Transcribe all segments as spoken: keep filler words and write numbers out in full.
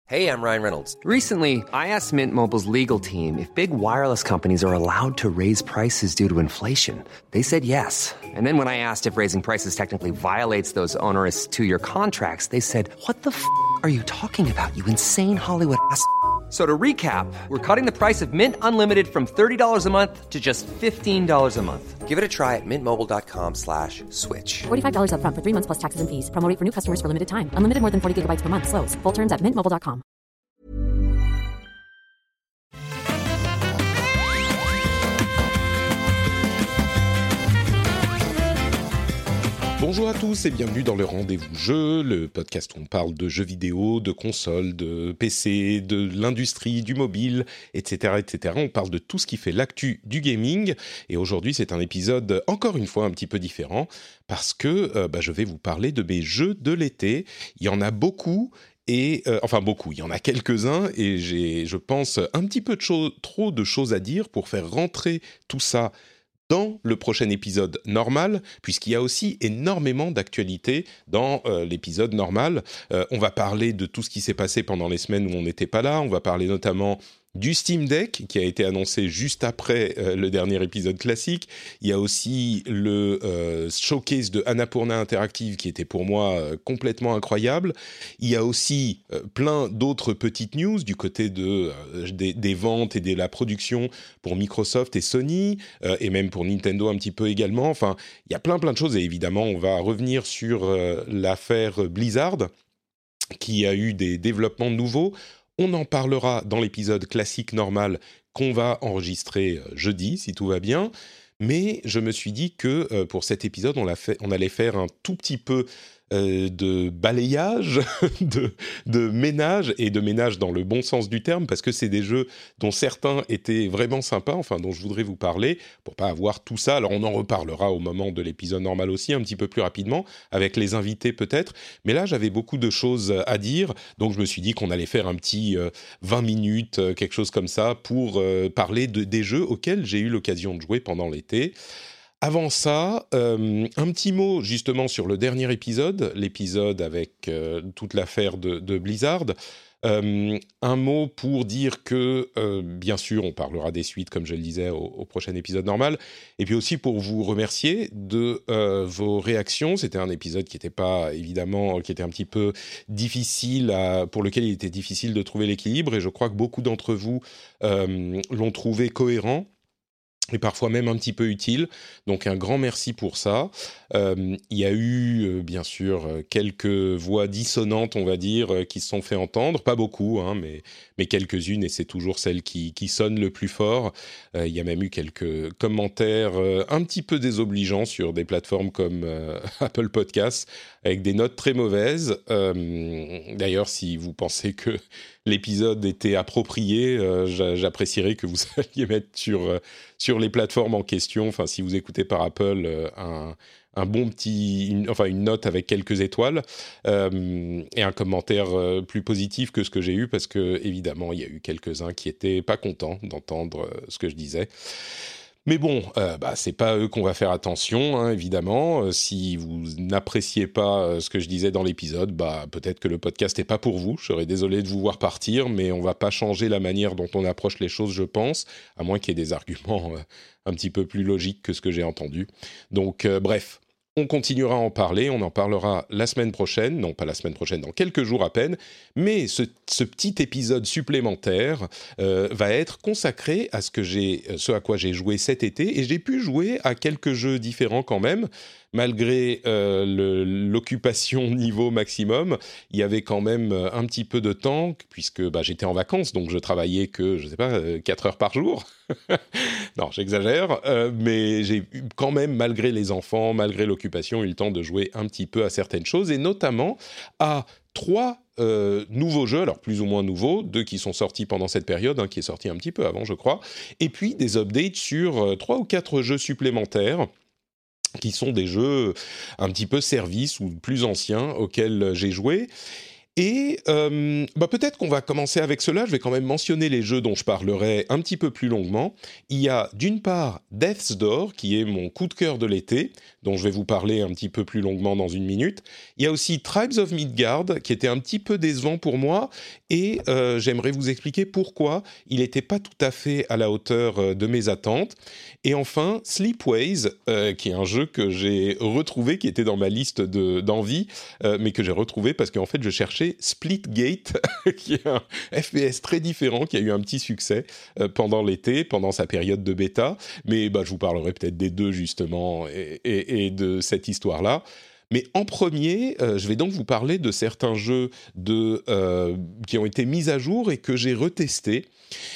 Hey, I'm Ryan Reynolds. Recently, I asked Mint Mobile's legal team if big wireless companies are allowed to raise prices due to inflation. They said yes. And then when I asked if raising prices technically violates those onerous two-year contracts, they said, "What the f*** are you talking about, you insane Hollywood ass f- So to recap, we're cutting the price of Mint Unlimited from thirty dollars a month to just fifteen dollars a month. Give it a try at mintmobile.com slash switch. forty-five dollars up front for three months plus taxes and fees. Promo rate for new customers for limited time. Unlimited more than forty gigabytes per month. Slows full terms at mint mobile dot com. Bonjour à tous et bienvenue dans le Rendez-vous Jeu, le podcast où on parle de jeux vidéo, de consoles, de P C, de l'industrie, du mobile, et cetera, et cetera. On parle de tout ce qui fait l'actu du gaming. Et aujourd'hui, c'est un épisode, encore une fois, un petit peu différent parce que euh, bah, je vais vous parler de mes jeux de l'été. Il y en a beaucoup. Et euh, enfin beaucoup, il y en a quelques-uns et j'ai, je pense, un petit peu de cho- trop de choses à dire pour faire rentrer tout ça dans le prochain épisode normal, puisqu'il y a aussi énormément d'actualités dans euh, l'épisode normal. Euh, on va parler de tout ce qui s'est passé pendant les semaines où on n'était pas là. On va parler notamment du Steam Deck, qui a été annoncé juste après euh, le dernier épisode classique. Il y a aussi le euh, showcase de Annapurna Interactive, qui était pour moi euh, complètement incroyable. Il y a aussi euh, plein d'autres petites news du côté de, euh, des, des ventes et de la production pour Microsoft et Sony, euh, et même pour Nintendo un petit peu également. Enfin, il y a plein plein de choses, et évidemment, on va revenir sur euh, l'affaire Blizzard, qui a eu des développements nouveaux. On en parlera dans l'épisode classique normal qu'on va enregistrer jeudi, si tout va bien. Mais je me suis dit que euh, pour cet épisode, on, l'a fait, on allait faire un tout petit peu euh, de balayage, de, de ménage, et de ménage dans le bon sens du terme, parce que c'est des jeux dont certains étaient vraiment sympas, enfin dont je voudrais vous parler, pour pas avoir tout ça. Alors on en reparlera au moment de l'épisode normal aussi, un petit peu plus rapidement, avec les invités peut-être. Mais là, j'avais beaucoup de choses à dire, donc je me suis dit qu'on allait faire un petit euh, vingt minutes, euh, quelque chose comme ça, pour euh, parler de, des jeux auxquels j'ai eu l'occasion de jouer pendant l'été. Avant ça, euh, un petit mot justement sur le dernier épisode, l'épisode avec euh, toute l'affaire de, de Blizzard. Euh, un mot pour dire que, euh, bien sûr, on parlera des suites, comme je le disais, au, au prochain épisode normal. Et puis aussi pour vous remercier de euh, vos réactions. C'était un épisode qui était pas, évidemment, qui était un petit peu difficile, à, pour lequel il était difficile de trouver l'équilibre. Et je crois que beaucoup d'entre vous euh, l'ont trouvé cohérent. Et parfois même un petit peu utile. Donc un grand merci pour ça. Euh, il y a eu, euh, bien sûr, quelques voix dissonantes, on va dire, euh, qui se sont fait entendre. Pas beaucoup, hein, mais, mais quelques-unes, et c'est toujours celles qui, qui sonnent le plus fort. Euh, il y a même eu quelques commentaires euh, un petit peu désobligeants sur des plateformes comme euh, Apple Podcasts, avec des notes très mauvaises. Euh, d'ailleurs, si vous pensez que l'épisode était approprié, euh, j'apprécierais que vous alliez mettre sur, euh, sur les plateformes en question, enfin si vous écoutez par Apple, euh, un, un bon petit, une, enfin une note avec quelques étoiles, euh, et un commentaire euh, plus positif que ce que j'ai eu, parce que évidemment il y a eu quelques-uns qui étaient pas contents d'entendre euh, ce que je disais. Mais bon, euh, bah, c'est pas à eux qu'on va faire attention, hein, évidemment. Euh, si vous n'appréciez pas euh, ce que je disais dans l'épisode, bah, peut-être que le podcast n'est pas pour vous. Je serais désolé de vous voir partir, mais on va pas changer la manière dont on approche les choses, je pense, à moins qu'il y ait des arguments euh, un petit peu plus logiques que ce que j'ai entendu. Donc, euh, bref. On continuera à en parler, on en parlera la semaine prochaine, non pas la semaine prochaine, dans quelques jours à peine, mais ce, ce petit épisode supplémentaire euh, va être consacré à ce, que j'ai, ce à quoi j'ai joué cet été, et j'ai pu jouer à quelques jeux différents quand même, malgré euh, le, l'occupation niveau maximum. Il y avait quand même un petit peu de temps, puisque bah, j'étais en vacances, donc je travaillais que, je sais pas, quatre heures par jour. Non, j'exagère, euh, mais j'ai eu quand même, malgré les enfants, malgré l'occupation, eu le temps de jouer un petit peu à certaines choses, et notamment à trois euh, nouveaux jeux, alors plus ou moins nouveaux, deux qui sont sortis pendant cette période, un qui est sorti un petit peu avant, je crois, et puis des updates sur euh, trois ou quatre jeux supplémentaires, qui sont des jeux un petit peu services ou plus anciens auxquels j'ai joué. Et euh, bah peut-être qu'on va commencer avec cela. Je vais quand même mentionner les jeux dont je parlerai un petit peu plus longuement. Il y a d'une part Death's Door, qui est mon coup de cœur de l'été, dont je vais vous parler un petit peu plus longuement dans une minute. Il y a aussi Tribes of Midgard, qui était un petit peu décevant pour moi, et euh, j'aimerais vous expliquer pourquoi il n'était pas tout à fait à la hauteur de mes attentes. Et enfin, Sleepways, euh, qui est un jeu que j'ai retrouvé, qui était dans ma liste de, d'envie, euh, mais que j'ai retrouvé parce qu'en fait, je cherchais Splitgate, qui est un F P S très différent, qui a eu un petit succès euh, pendant l'été, pendant sa période de bêta. Mais bah, je vous parlerai peut-être des deux, justement, et, et, et de cette histoire-là. Mais en premier, euh, je vais donc vous parler de certains jeux de, euh, qui ont été mis à jour et que j'ai retestés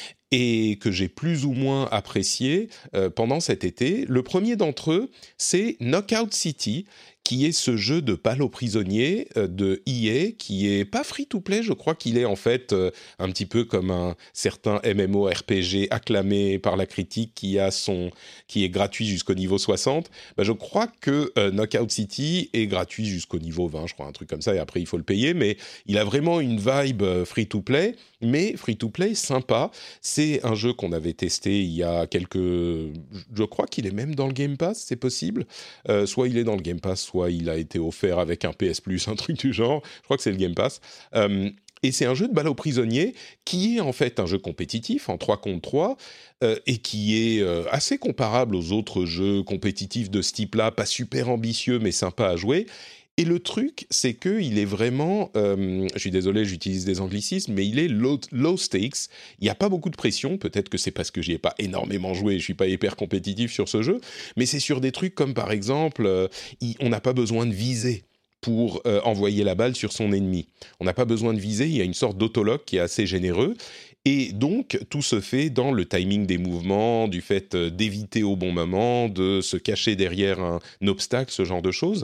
et que j'ai plus ou moins apprécié euh, pendant cet été. Le premier d'entre eux, c'est Knockout City, qui est ce jeu de balle aux prisonniers euh, de E A, qui est pas free-to-play, je crois qu'il est en fait euh, un petit peu comme un certain M M O R P G acclamé par la critique qui, a son, qui est gratuit jusqu'au niveau soixante. Bah, je crois que euh, Knockout City est gratuit jusqu'au niveau vingt, je crois, un truc comme ça, et après il faut le payer, mais il a vraiment une vibe euh, free-to-play, mais free-to-play sympa. C'est un jeu qu'on avait testé il y a quelques... Je crois qu'il est même dans le Game Pass, c'est possible. Euh, soit il est dans le Game Pass, soit il a été offert avec un P S Plus, un truc du genre. Je crois que c'est le Game Pass. Euh, et c'est un jeu de balle aux prisonniers qui est en fait un jeu compétitif en trois contre trois euh, et qui est euh, assez comparable aux autres jeux compétitifs de ce type-là, pas super ambitieux mais sympa à jouer. Et le truc, c'est qu'il est vraiment, euh, je suis désolé, j'utilise des anglicismes, mais il est low, low stakes. Il n'y a pas beaucoup de pression. Peut-être que c'est parce que j'y ai pas énormément joué et je suis pas hyper compétitif sur ce jeu. Mais c'est sur des trucs comme par exemple, euh, il, on n'a pas besoin de viser pour euh, envoyer la balle sur son ennemi. On n'a pas besoin de viser. Il y a une sorte d'autologue qui est assez généreux. Et donc, tout se fait dans le timing des mouvements, du fait d'éviter au bon moment, de se cacher derrière un, un obstacle, ce genre de choses.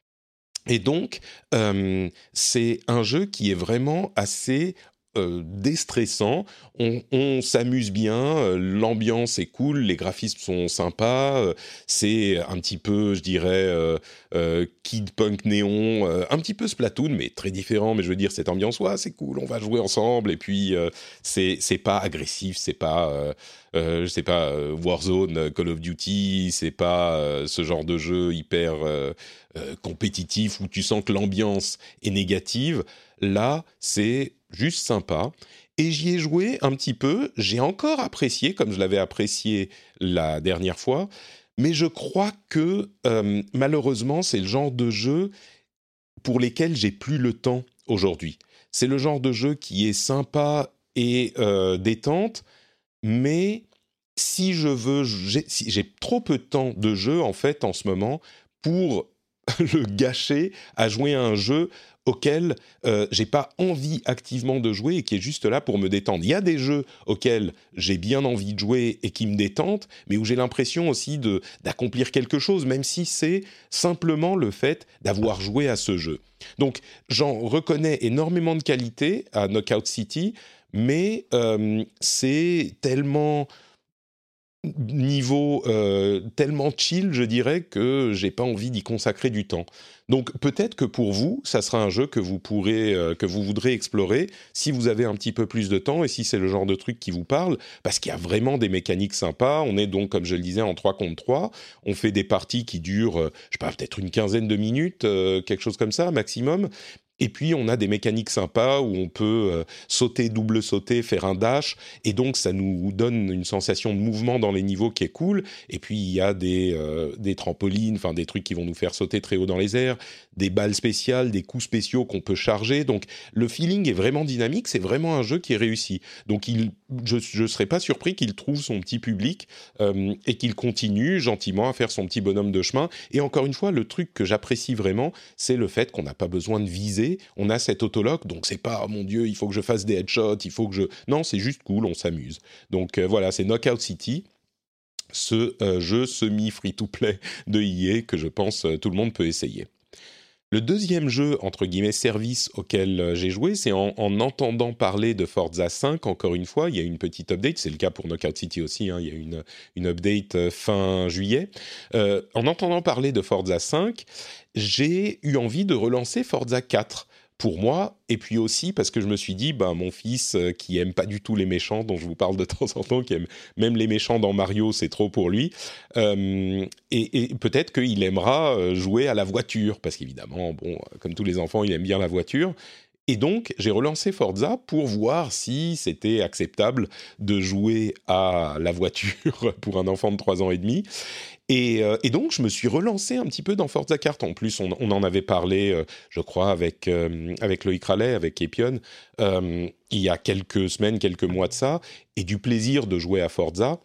Et donc, euh, c'est un jeu qui est vraiment assez euh, déstressant. On, on s'amuse bien, euh, l'ambiance est cool, les graphismes sont sympas. Euh, c'est un petit peu, je dirais, euh, euh, Kid Punk Néon, euh, un petit peu Splatoon, mais très différent. Mais je veux dire, cette ambiance, ouais, c'est cool, on va jouer ensemble. Et puis, euh, c'est, c'est pas agressif, c'est pas... Euh, Euh, je sais pas, euh, Warzone, Call of Duty, c'est pas euh, ce genre de jeu hyper euh, euh, compétitif où tu sens que l'ambiance est négative. Là, c'est juste sympa. Et j'y ai joué un petit peu. J'ai encore apprécié, comme je l'avais apprécié la dernière fois. Mais je crois que, euh, malheureusement, c'est le genre de jeu pour lesquels j'ai plus le temps aujourd'hui. C'est le genre de jeu qui est sympa et euh, détente, mais si je veux, j'ai, si j'ai trop peu de temps de jeu en fait en ce moment pour le gâcher à jouer à un jeu auquel euh, j'ai pas envie activement de jouer et qui est juste là pour me détendre. Il y a des jeux auxquels j'ai bien envie de jouer et qui me détendent, mais où j'ai l'impression aussi de, d'accomplir quelque chose, même si c'est simplement le fait d'avoir joué à ce jeu. Donc j'en reconnais énormément de qualités à Knockout City, mais euh, c'est tellement niveau euh, tellement chill, je dirais, que j'ai pas envie d'y consacrer du temps. Donc peut-être que pour vous, ça sera un jeu que vous pourrez, euh, que vous voudrez explorer si vous avez un petit peu plus de temps et si c'est le genre de truc qui vous parle, parce qu'il y a vraiment des mécaniques sympas. On est donc, comme je le disais, en trois contre trois. On fait des parties qui durent, euh, je sais pas, peut-être une quinzaine de minutes, euh, quelque chose comme ça, maximum. Et puis, on a des mécaniques sympas où on peut euh, sauter, double sauter, faire un dash. Et donc, ça nous donne une sensation de mouvement dans les niveaux qui est cool. Et puis, il y a des, euh, des trampolines, enfin des trucs qui vont nous faire sauter très haut dans les airs, des balles spéciales, des coups spéciaux qu'on peut charger. Donc, le feeling est vraiment dynamique. C'est vraiment un jeu qui est réussi. Donc, il, je ne serais pas surpris qu'il trouve son petit public euh, et qu'il continue gentiment à faire son petit bonhomme de chemin. Et encore une fois, le truc que j'apprécie vraiment, c'est le fait qu'on n'a pas besoin de viser. On a cet autolock, donc c'est pas, oh mon Dieu, il faut que je fasse des headshots, il faut que je... Non, c'est juste cool, on s'amuse. Donc euh, voilà, c'est Knockout City, ce euh, jeu semi-free-to-play de E A que je pense euh, tout le monde peut essayer. Le deuxième jeu, entre guillemets, service auquel euh, j'ai joué, c'est en, en entendant parler de Forza cinq, encore une fois, il y a une petite update, c'est le cas pour Knockout City aussi, hein, il y a une, une update euh, fin juillet. Euh, en entendant parler de Forza cinq, j'ai eu envie de relancer Forza quatre, pour moi, et puis aussi parce que je me suis dit, ben, mon fils euh, qui aime pas du tout les méchants, dont je vous parle de temps en temps, qui aime même les méchants dans Mario, c'est trop pour lui, euh, et, et peut-être qu'il aimera euh, jouer à la voiture, parce qu'évidemment, bon, comme tous les enfants, il aime bien la voiture. Et donc, j'ai relancé Forza pour voir si c'était acceptable de jouer à la voiture pour un enfant de trois ans et demi. Et, euh, et donc, je me suis relancé un petit peu dans Forza Kart. En plus, on, on en avait parlé, euh, je crois, avec, euh, avec Loïc Rallet, avec Epion, euh, il y a quelques semaines, quelques mois de ça, et du plaisir de jouer à Forza.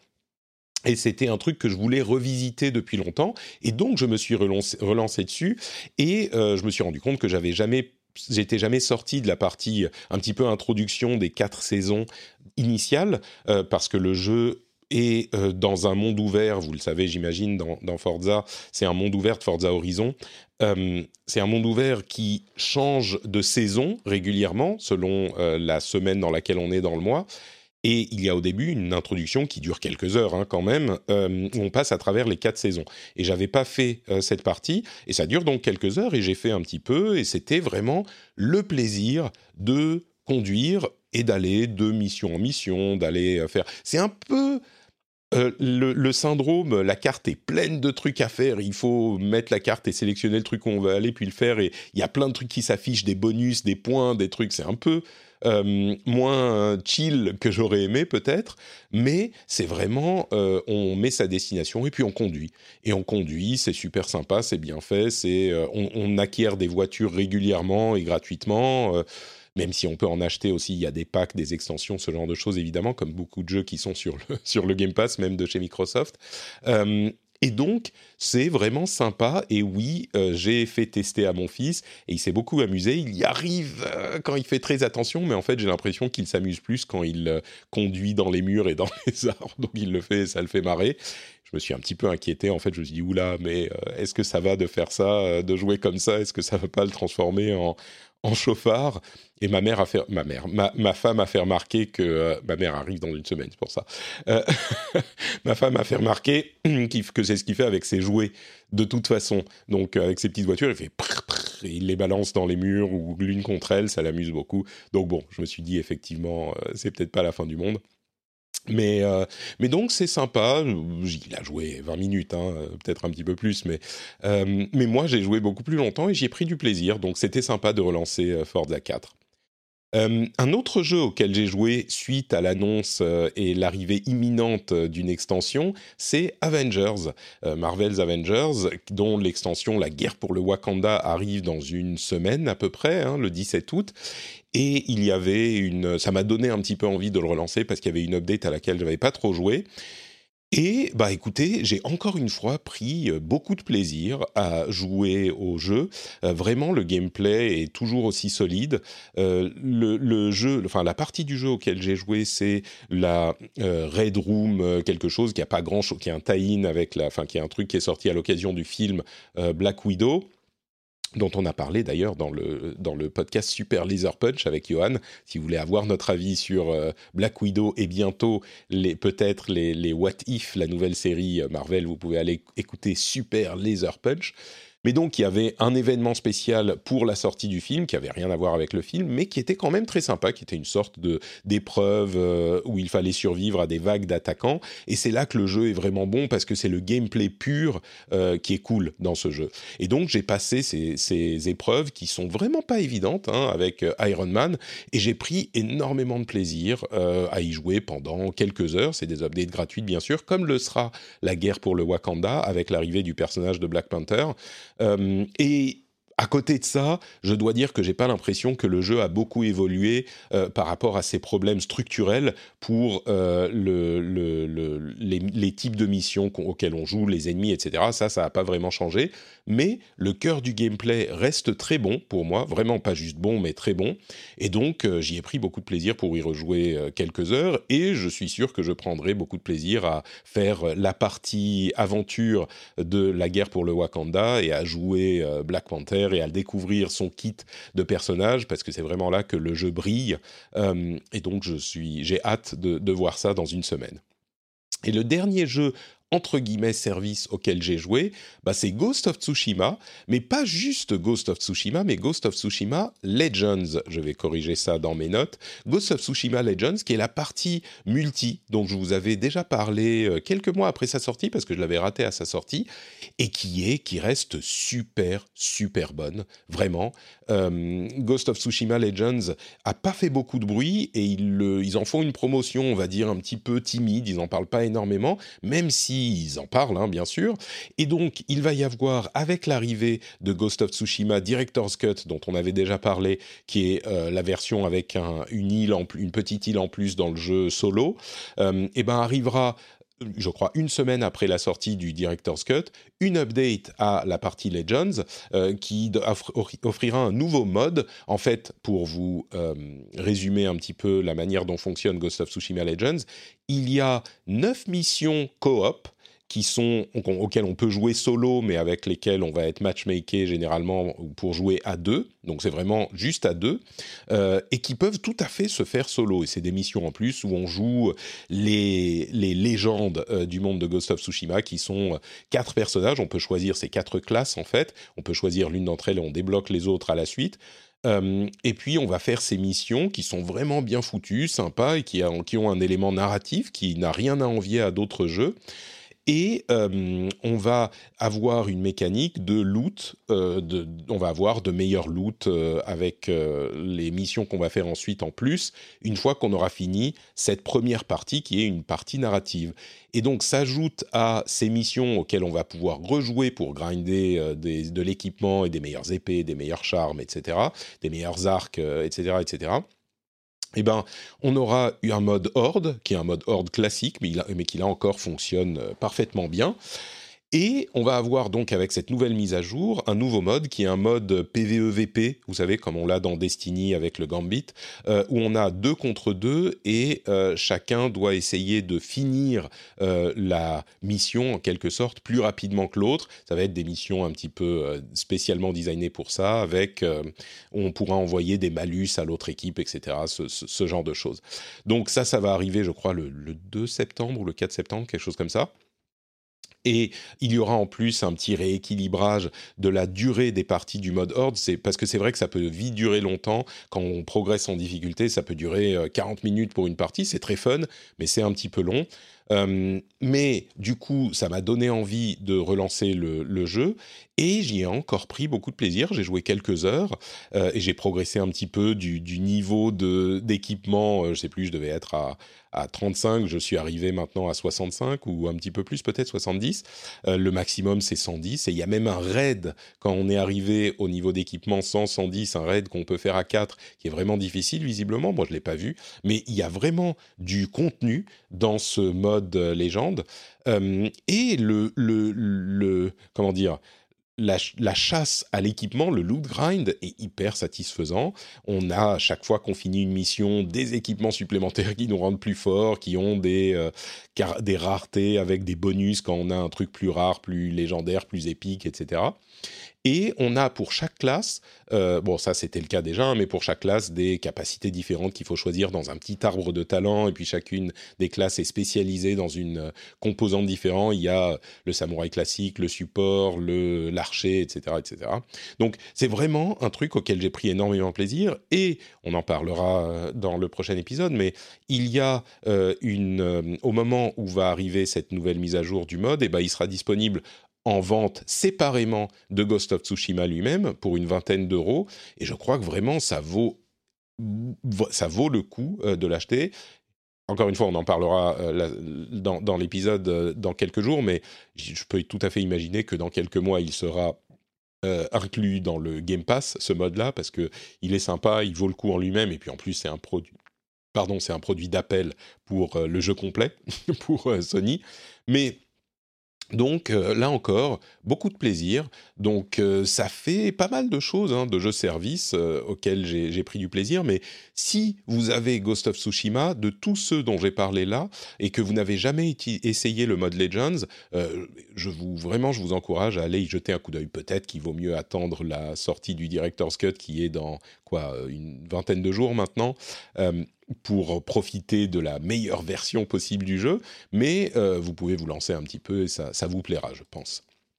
Et c'était un truc que je voulais revisiter depuis longtemps. Et donc, je me suis relancé, relancé dessus. Et euh, je me suis rendu compte que j'avais jamais... J'étais jamais sorti de la partie un petit peu introduction des quatre saisons initiales, euh, parce que le jeu est euh, dans un monde ouvert, vous le savez j'imagine dans, dans Forza, c'est un monde ouvert de Forza Horizon, euh, c'est un monde ouvert qui change de saison régulièrement selon euh, la semaine dans laquelle on est dans le mois. Et il y a au début une introduction qui dure quelques heures hein, quand même, euh, où on passe à travers les quatre saisons. Et j'avais pas fait euh, cette partie, et ça dure donc quelques heures, et j'ai fait un petit peu, et c'était vraiment le plaisir de conduire et d'aller de mission en mission, d'aller euh, faire... C'est un peu... Euh, le, le syndrome, la carte est pleine de trucs à faire, il faut mettre la carte et sélectionner le truc où on veut aller, puis le faire, et il y a plein de trucs qui s'affichent, des bonus, des points, des trucs, c'est un peu... Euh, moins chill que j'aurais aimé peut-être, mais c'est vraiment, euh, on met sa destination et puis on conduit. Et on conduit, c'est super sympa, c'est bien fait, c'est, euh, on, on acquiert des voitures régulièrement et gratuitement, euh, même si on peut en acheter aussi, il y a des packs, des extensions, ce genre de choses évidemment, comme beaucoup de jeux qui sont sur le, sur le Game Pass, même de chez Microsoft. Euh, Et donc, c'est vraiment sympa. Et oui, euh, j'ai fait tester à mon fils et il s'est beaucoup amusé. Il y arrive euh, quand il fait très attention, mais en fait, j'ai l'impression qu'il s'amuse plus quand il euh, conduit dans les murs et dans les arbres. Donc, il le fait et ça le fait marrer. Je me suis un petit peu inquiété. En fait, je me suis dit, oula, mais euh, est-ce que ça va de faire ça, euh, de jouer comme ça? Est-ce que ça ne va pas le transformer en... en chauffard? Et ma mère a fait, ma mère, ma, ma femme a fait remarquer que, euh, ma mère arrive dans une semaine, c'est pour ça. Euh, ma femme a fait remarquer que c'est ce qu'il fait avec ses jouets, de toute façon. Donc, avec ses petites voitures, il fait prr, prr, et il les balance dans les murs ou l'une contre elle, ça l'amuse beaucoup. Donc bon, je me suis dit, effectivement, euh, c'est peut-être pas la fin du monde. Mais, euh, mais donc c'est sympa, il a joué vingt minutes, hein, peut-être un petit peu plus, mais, euh, mais moi j'ai joué beaucoup plus longtemps et j'y ai pris du plaisir, donc c'était sympa de relancer euh, Forza quatre. Euh, un autre jeu auquel j'ai joué suite à l'annonce euh, et l'arrivée imminente euh, d'une extension, c'est Avengers, euh, Marvel's Avengers, dont l'extension La Guerre pour le Wakanda arrive dans une semaine à peu près, hein, le dix-sept août. Et il y avait une... Ça m'a donné un petit peu envie de le relancer parce qu'il y avait une update à laquelle je n'avais pas trop joué. Et bah écoutez, j'ai encore une fois pris beaucoup de plaisir à jouer au jeu. Euh, vraiment, le gameplay est toujours aussi solide. Euh, le, le jeu, enfin la partie du jeu auquel j'ai joué, c'est la euh, Red Room, euh, quelque chose qui a pas grand chose, qui est un tie-in avec la, enfin qui est un truc qui est sorti à l'occasion du film euh, Black Widow, dont on a parlé d'ailleurs dans le, dans le podcast Super Laser Punch avec Johan. Si vous voulez avoir notre avis sur euh, Black Widow et bientôt les, peut-être les, les What If, la nouvelle série Marvel, vous pouvez aller écouter Super Laser Punch. Mais donc, il y avait un événement spécial pour la sortie du film, qui n'avait rien à voir avec le film, mais qui était quand même très sympa, qui était une sorte de, d'épreuve euh, où il fallait survivre à des vagues d'attaquants. Et c'est là que le jeu est vraiment bon, parce que c'est le gameplay pur euh, qui est cool dans ce jeu. Et donc, j'ai passé ces, ces épreuves qui sont vraiment pas évidentes, hein, avec Iron Man, et j'ai pris énormément de plaisir euh, à y jouer pendant quelques heures. C'est des updates gratuites, bien sûr, comme le sera la guerre pour le Wakanda, avec l'arrivée du personnage de Black Panther. Euh, et à côté de ça, je dois dire que j'ai pas l'impression que le jeu a beaucoup évolué euh, par rapport à ses problèmes structurels pour euh, le, le, le, les, les types de missions auxquelles on joue, les ennemis, et cetera. Ça, ça n'a pas vraiment changé. Mais le cœur du gameplay reste très bon pour moi, vraiment pas juste bon, mais très bon. Et donc, euh, j'y ai pris beaucoup de plaisir pour y rejouer euh, quelques heures. Et je suis sûr que je prendrai beaucoup de plaisir à faire la partie aventure de la guerre pour le Wakanda et à jouer euh, Black Panther et à découvrir son kit de personnages, parce que c'est vraiment là que le jeu brille. Euh, et donc, je suis, j'ai hâte de, de voir ça dans une semaine. Et le dernier jeu entre guillemets service auquel j'ai joué, bah, c'est Ghost of Tsushima, mais pas juste Ghost of Tsushima, mais Ghost of Tsushima Legends. Je vais corriger ça dans mes notes. Ghost of Tsushima Legends, qui est la partie multi dont je vous avais déjà parlé quelques mois après sa sortie, parce que je l'avais raté à sa sortie, et qui est, qui reste super, super bonne, vraiment. Euh, Ghost of Tsushima Legends a pas fait beaucoup de bruit, et ils, le, ils en font une promotion, on va dire, un petit peu timide, ils en parlent pas énormément, même si ils en parlent, hein, bien sûr. Et donc, il va y avoir, avec l'arrivée de Ghost of Tsushima Director's Cut, dont on avait déjà parlé, qui est euh, la version avec un, une, île en, une petite île en plus dans le jeu solo, euh, et ben arrivera, je crois, une semaine après la sortie du Director's Cut, une update à la partie Legends euh, qui offrira un nouveau mode. En fait, pour vous euh, résumer un petit peu la manière dont fonctionne Ghost of Tsushima Legends, il y a neuf missions coop qui sont, auxquelles on peut jouer solo, mais avec lesquelles on va être matchmaké généralement pour jouer à deux, donc c'est vraiment juste à deux, euh, et qui peuvent tout à fait se faire solo. Et c'est des missions en plus où on joue les, les légendes euh, du monde de Ghost of Tsushima, qui sont quatre personnages. On peut choisir ces quatre classes en fait, on peut choisir l'une d'entre elles et on débloque les autres à la suite. Euh, et puis on va faire ces missions qui sont vraiment bien foutues, sympas, et qui, a, qui ont un élément narratif qui n'a rien à envier à d'autres jeux. Et euh, on va avoir une mécanique de loot, euh, de, on va avoir de meilleurs loot euh, avec euh, les missions qu'on va faire ensuite en plus, une fois qu'on aura fini cette première partie qui est une partie narrative. Et donc s'ajoute à ces missions auxquelles on va pouvoir rejouer pour grinder euh, des, de l'équipement et des meilleures épées, des meilleurs charmes, et cetera, des meilleurs arcs, euh, et cetera, et cetera. Eh ben, on aura eu un mode horde, qui est un mode horde classique, mais, il a, mais qui là encore fonctionne parfaitement bien. Et on va avoir donc avec cette nouvelle mise à jour un nouveau mode qui est un mode P V E V P, vous savez comme on l'a dans Destiny avec le Gambit, euh, où on a deux contre deux et euh, chacun doit essayer de finir euh, la mission en quelque sorte plus rapidement que l'autre. Ça va être des missions un petit peu euh, spécialement designées pour ça, avec euh, on pourra envoyer des malus à l'autre équipe, et cetera. Ce, ce, ce genre de choses. Donc ça, ça va arriver, je crois, le, le deux septembre ou le quatre septembre, quelque chose comme ça. Et il y aura en plus un petit rééquilibrage de la durée des parties du mode Horde, c'est parce que c'est vrai que ça peut vite durer longtemps. Quand on progresse en difficulté, ça peut durer quarante minutes pour une partie, c'est très fun, mais c'est un petit peu long. Euh, mais du coup, ça m'a donné envie de relancer le, le jeu et j'y ai encore pris beaucoup de plaisir. J'ai joué quelques heures euh, et j'ai progressé un petit peu du, du niveau de, d'équipement. Euh, je sais plus, je devais être à, à trente-cinq, je suis arrivé maintenant à soixante-cinq ou un petit peu plus, peut-être soixante-dix. Euh, le maximum, c'est cent dix et il y a même un raid quand on est arrivé au niveau d'équipement cent, cent dix, un raid qu'on peut faire à quatre qui est vraiment difficile visiblement. Moi, je l'ai pas vu, mais il y a vraiment du contenu dans ce mode de légende euh, et le, le, le comment dire la, la chasse à l'équipement, le loot grind est hyper satisfaisant. On a à chaque fois qu'on finit une mission des équipements supplémentaires qui nous rendent plus forts, qui ont des, euh, car, des raretés avec des bonus quand on a un truc plus rare, plus légendaire, plus épique, et cetera. Et on a pour chaque classe, euh, bon ça c'était le cas déjà, hein, mais pour chaque classe des capacités différentes qu'il faut choisir dans un petit arbre de talent, et puis chacune des classes est spécialisée dans une euh, composante différente. Il y a le samouraï classique, le support, le, l'archer, et cetera, et cetera. Donc c'est vraiment un truc auquel j'ai pris énormément plaisir, et on en parlera dans le prochain épisode, mais il y a euh, une, euh, au moment où va arriver cette nouvelle mise à jour du mode, et ben il sera disponible en vente séparément de Ghost of Tsushima lui-même pour une vingtaine d'euros. Et je crois que vraiment, ça vaut, ça vaut le coup euh, de l'acheter. Encore une fois, on en parlera euh, là, dans, dans l'épisode euh, dans quelques jours, mais je peux tout à fait imaginer que dans quelques mois, il sera euh, inclus dans le Game Pass, ce mode-là, parce qu'il est sympa, il vaut le coup en lui-même, et puis en plus, c'est un produit, pardon, c'est un produit d'appel pour euh, le jeu complet, pour euh, Sony. Mais donc euh, là encore, beaucoup de plaisir. Donc euh, ça fait pas mal de choses, hein, de jeux-services euh, auxquels j'ai, j'ai pris du plaisir. Mais si vous avez Ghost of Tsushima, de tous ceux dont j'ai parlé là, et que vous n'avez jamais eti- essayé le mode Legends, euh, je vous, vraiment, je vous encourage à aller y jeter un coup d'œil. Peut-être qu'il vaut mieux attendre la sortie du Director's Cut qui est dans, quoi, une vingtaine de jours maintenant, euh, pour profiter de la meilleure version possible du jeu, mais euh, vous pouvez vous lancer un petit peu et ça, ça vous plaira, je pense.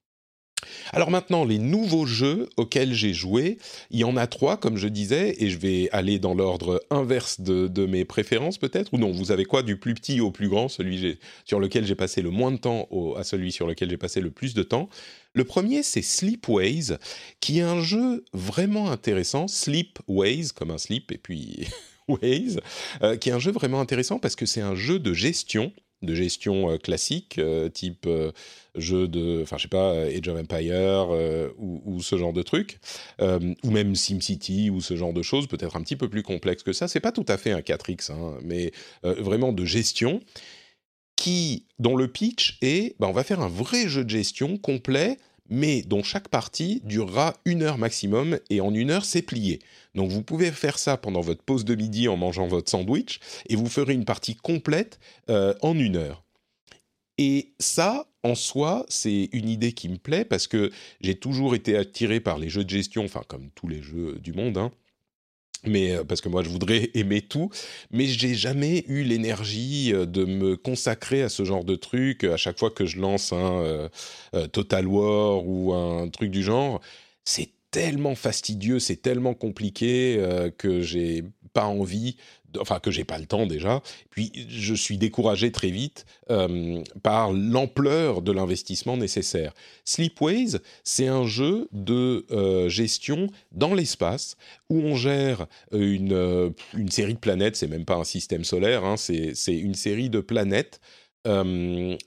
Alors maintenant, les nouveaux jeux auxquels j'ai joué, il y en a trois, comme je disais, et je vais aller dans l'ordre inverse de, de mes préférences peut-être, ou non, vous avez quoi, du plus petit au plus grand, celui j'ai, sur lequel j'ai passé le moins de temps au, à celui sur lequel j'ai passé le plus de temps. Le premier, c'est Sleepways, qui est un jeu vraiment intéressant, Sleepways, comme un slip, et puis Ways, euh, qui est un jeu vraiment intéressant parce que c'est un jeu de gestion, de gestion euh, classique, euh, type euh, jeu de, enfin je sais pas, Age of Empires euh, ou, ou ce genre de truc, euh, ou même SimCity ou ce genre de choses, peut-être un petit peu plus complexe que ça. C'est pas tout à fait un quatre X, hein, mais euh, vraiment de gestion, qui, dont le pitch est, bah, on va faire un vrai jeu de gestion complet, mais dont chaque partie durera une heure maximum, et en une heure, c'est plié. Donc vous pouvez faire ça pendant votre pause de midi en mangeant votre sandwich, et vous ferez une partie complète euh, en une heure. Et ça, en soi, c'est une idée qui me plaît, parce que j'ai toujours été attiré par les jeux de gestion, enfin comme tous les jeux du monde, hein, mais euh, parce que moi je voudrais aimer tout, mais j'ai jamais eu l'énergie euh, de me consacrer à ce genre de truc. À chaque fois que je lance un euh, euh, Total War ou un truc du genre, c'est tellement fastidieux, c'est tellement compliqué euh, que j'ai pas envie, de, enfin que j'ai pas le temps déjà. Puis je suis découragé très vite euh, par l'ampleur de l'investissement nécessaire. Sleepways, c'est un jeu de euh, gestion dans l'espace où on gère une, euh, une série de planètes. C'est même pas un système solaire, hein, c'est, c'est une série de planètes euh,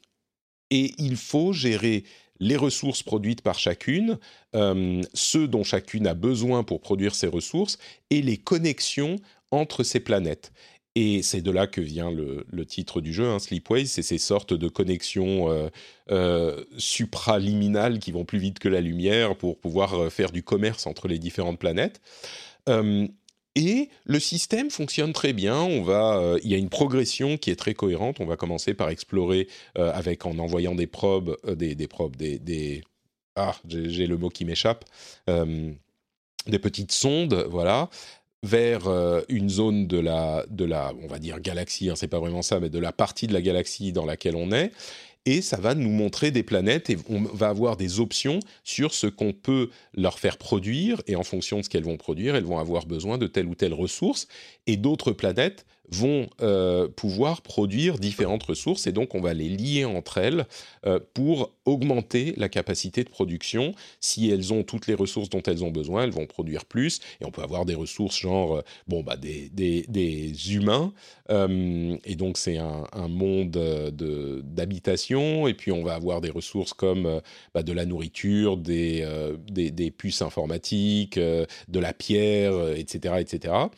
et il faut gérer les ressources produites par chacune, euh, ceux dont chacune a besoin pour produire ces ressources, et les connexions entre ces planètes. Et c'est de là que vient le, le titre du jeu, hein, Sleepways, c'est ces sortes de connexions euh, euh, supraliminales qui vont plus vite que la lumière pour pouvoir faire du commerce entre les différentes planètes. Euh, Et le système fonctionne très bien. On va, euh, il y a une progression qui est très cohérente. On va commencer par explorer euh, avec en envoyant des probes, euh, des, des probes, des, des ah, j'ai, j'ai le mot qui m'échappe, euh, des petites sondes, voilà, vers euh, une zone de la, de la, on va dire galaxie. Hein, c'est pas vraiment ça, mais de la partie de la galaxie dans laquelle on est. Et ça va nous montrer des planètes et on va avoir des options sur ce qu'on peut leur faire produire. Et en fonction de ce qu'elles vont produire, elles vont avoir besoin de telle ou telle ressource. Et d'autres planètes vont euh, pouvoir produire différentes ressources. Et donc, on va les lier entre elles euh, pour augmenter la capacité de production. Si elles ont toutes les ressources dont elles ont besoin, elles vont produire plus. Et on peut avoir des ressources genre euh, bon, bah, des, des, des humains. Euh, et donc, c'est un, un monde de, d'habitation. Et puis, on va avoir des ressources comme euh, bah, de la nourriture, des, euh, des, des puces informatiques, euh, de la pierre, euh, et cetera, et cetera.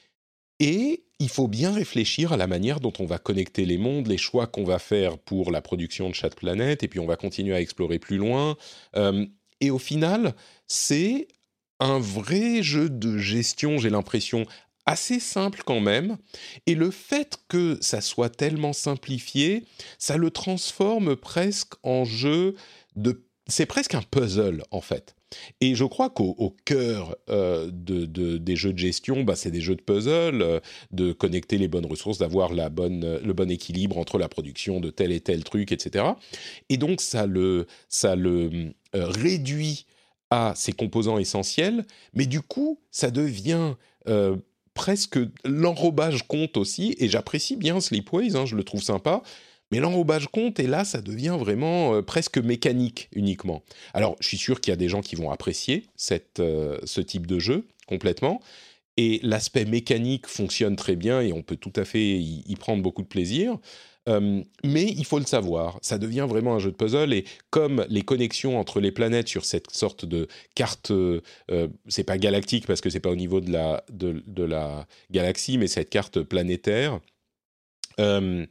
Et il faut bien réfléchir à la manière dont on va connecter les mondes, les choix qu'on va faire pour la production de chaque planète, et puis on va continuer à explorer plus loin. Euh, et au final, c'est un vrai jeu de gestion, j'ai l'impression, assez simple quand même. Et le fait que ça soit tellement simplifié, ça le transforme presque en jeu de... C'est presque un puzzle, en fait. Et je crois qu'au au cœur euh, de, de, des jeux de gestion, bah, c'est des jeux de puzzle, euh, de connecter les bonnes ressources, d'avoir la bonne, le bon équilibre entre la production de tel et tel truc, et cetera. Et donc, ça le, ça le euh, réduit à ses composants essentiels, mais du coup, ça devient... Euh, presque... L'enrobage compte aussi, et j'apprécie bien Sleepways, hein, je le trouve sympa. Mais l'enrobage compte, et là, ça devient vraiment euh, presque mécanique uniquement. Alors, je suis sûr qu'il y a des gens qui vont apprécier cette, euh, ce type de jeu complètement, et l'aspect mécanique fonctionne très bien, et on peut tout à fait y, y prendre beaucoup de plaisir, euh, mais il faut le savoir, ça devient vraiment un jeu de puzzle, et comme les connexions entre les planètes sur cette sorte de carte, euh, c'est pas galactique, parce que c'est pas au niveau de la, de, de la galaxie, mais cette carte planétaire... Euh,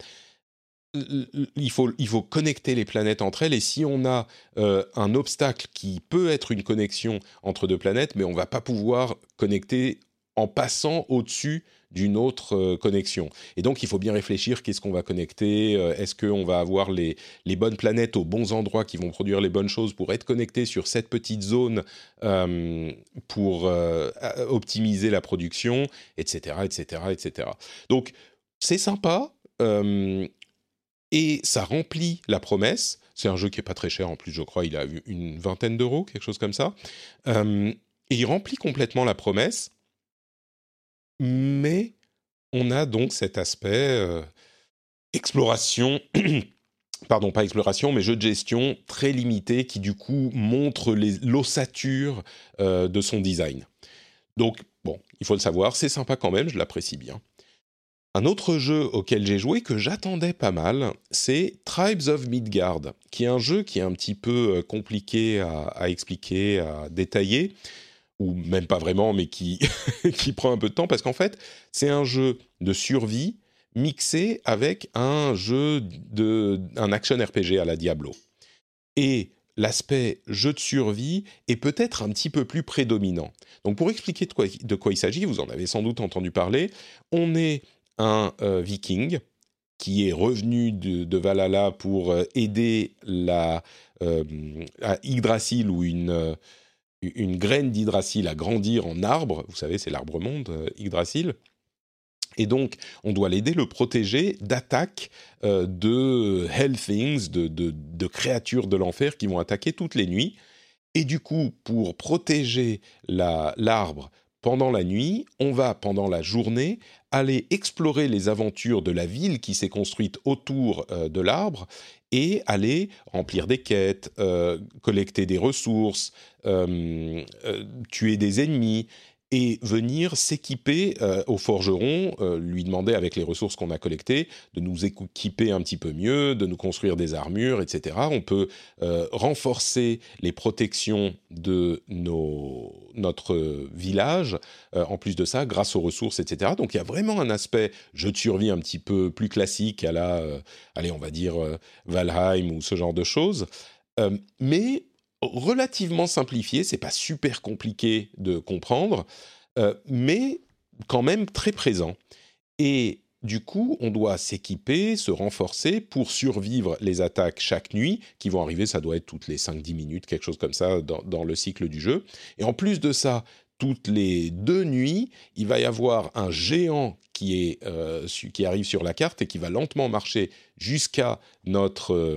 Il faut, il faut connecter les planètes entre elles, et si on a euh, un obstacle qui peut être une connexion entre deux planètes, mais on ne va pas pouvoir connecter en passant au-dessus d'une autre euh, connexion. Et donc, il faut bien réfléchir, qu'est-ce qu'on va connecter, euh, est-ce qu'on va avoir les, les bonnes planètes aux bons endroits qui vont produire les bonnes choses pour être connectés sur cette petite zone euh, pour euh, optimiser la production, et cetera, et cetera, et cetera. Donc, c'est sympa, euh, et ça remplit la promesse. C'est un jeu qui n'est pas très cher en plus, je crois, il a une vingtaine d'euros, quelque chose comme ça. Euh, et il remplit complètement la promesse, mais on a donc cet aspect euh, exploration, pardon, pas exploration, mais jeu de gestion très limité qui du coup montre les, l'ossature euh, de son design. Donc, bon, il faut le savoir, c'est sympa quand même, je l'apprécie bien. Un autre jeu auquel j'ai joué, que j'attendais pas mal, c'est Tribes of Midgard, qui est un jeu qui est un petit peu compliqué à, à expliquer, à détailler, ou même pas vraiment, mais qui, qui prend un peu de temps, parce qu'en fait, c'est un jeu de survie mixé avec un jeu de, un action R P G à la Diablo. Et l'aspect jeu de survie est peut-être un petit peu plus prédominant. Donc pour expliquer de quoi, de quoi il s'agit, vous en avez sans doute entendu parler, on est un euh, viking qui est revenu de, de Valhalla pour euh, aider la, euh, à Yggdrasil ou une, euh, une graine d'Yggdrasil à grandir en arbre. Vous savez, c'est l'arbre-monde, euh, Yggdrasil. Et donc, on doit l'aider, le protéger d'attaques euh, de Hell Things, de, de, de créatures de l'enfer qui vont attaquer toutes les nuits. Et du coup, pour protéger la, l'arbre pendant la nuit, on va, pendant la journée, aller explorer les aventures de la ville qui s'est construite autour euh, de l'arbre et aller remplir des quêtes, euh, collecter des ressources, euh, euh, tuer des ennemis et venir s'équiper euh, au forgeron, euh, lui demander avec les ressources qu'on a collectées de nous équiper un petit peu mieux, de nous construire des armures, et cetera. On peut euh, renforcer les protections de nos, notre village, euh, en plus de ça, grâce aux ressources, et cetera. Donc il y a vraiment un aspect jeu de survie un petit peu plus classique à la, euh, allez, on va dire euh, Valheim ou ce genre de choses, euh, mais relativement simplifié, c'est pas super compliqué de comprendre, euh, mais quand même très présent. Et du coup, on doit s'équiper, se renforcer pour survivre les attaques chaque nuit, qui vont arriver, ça doit être toutes les cinq à dix minutes, quelque chose comme ça, dans, dans le cycle du jeu. Et en plus de ça, toutes les deux nuits, il va y avoir un géant qui, est, euh, qui arrive sur la carte et qui va lentement marcher jusqu'à notre... Euh,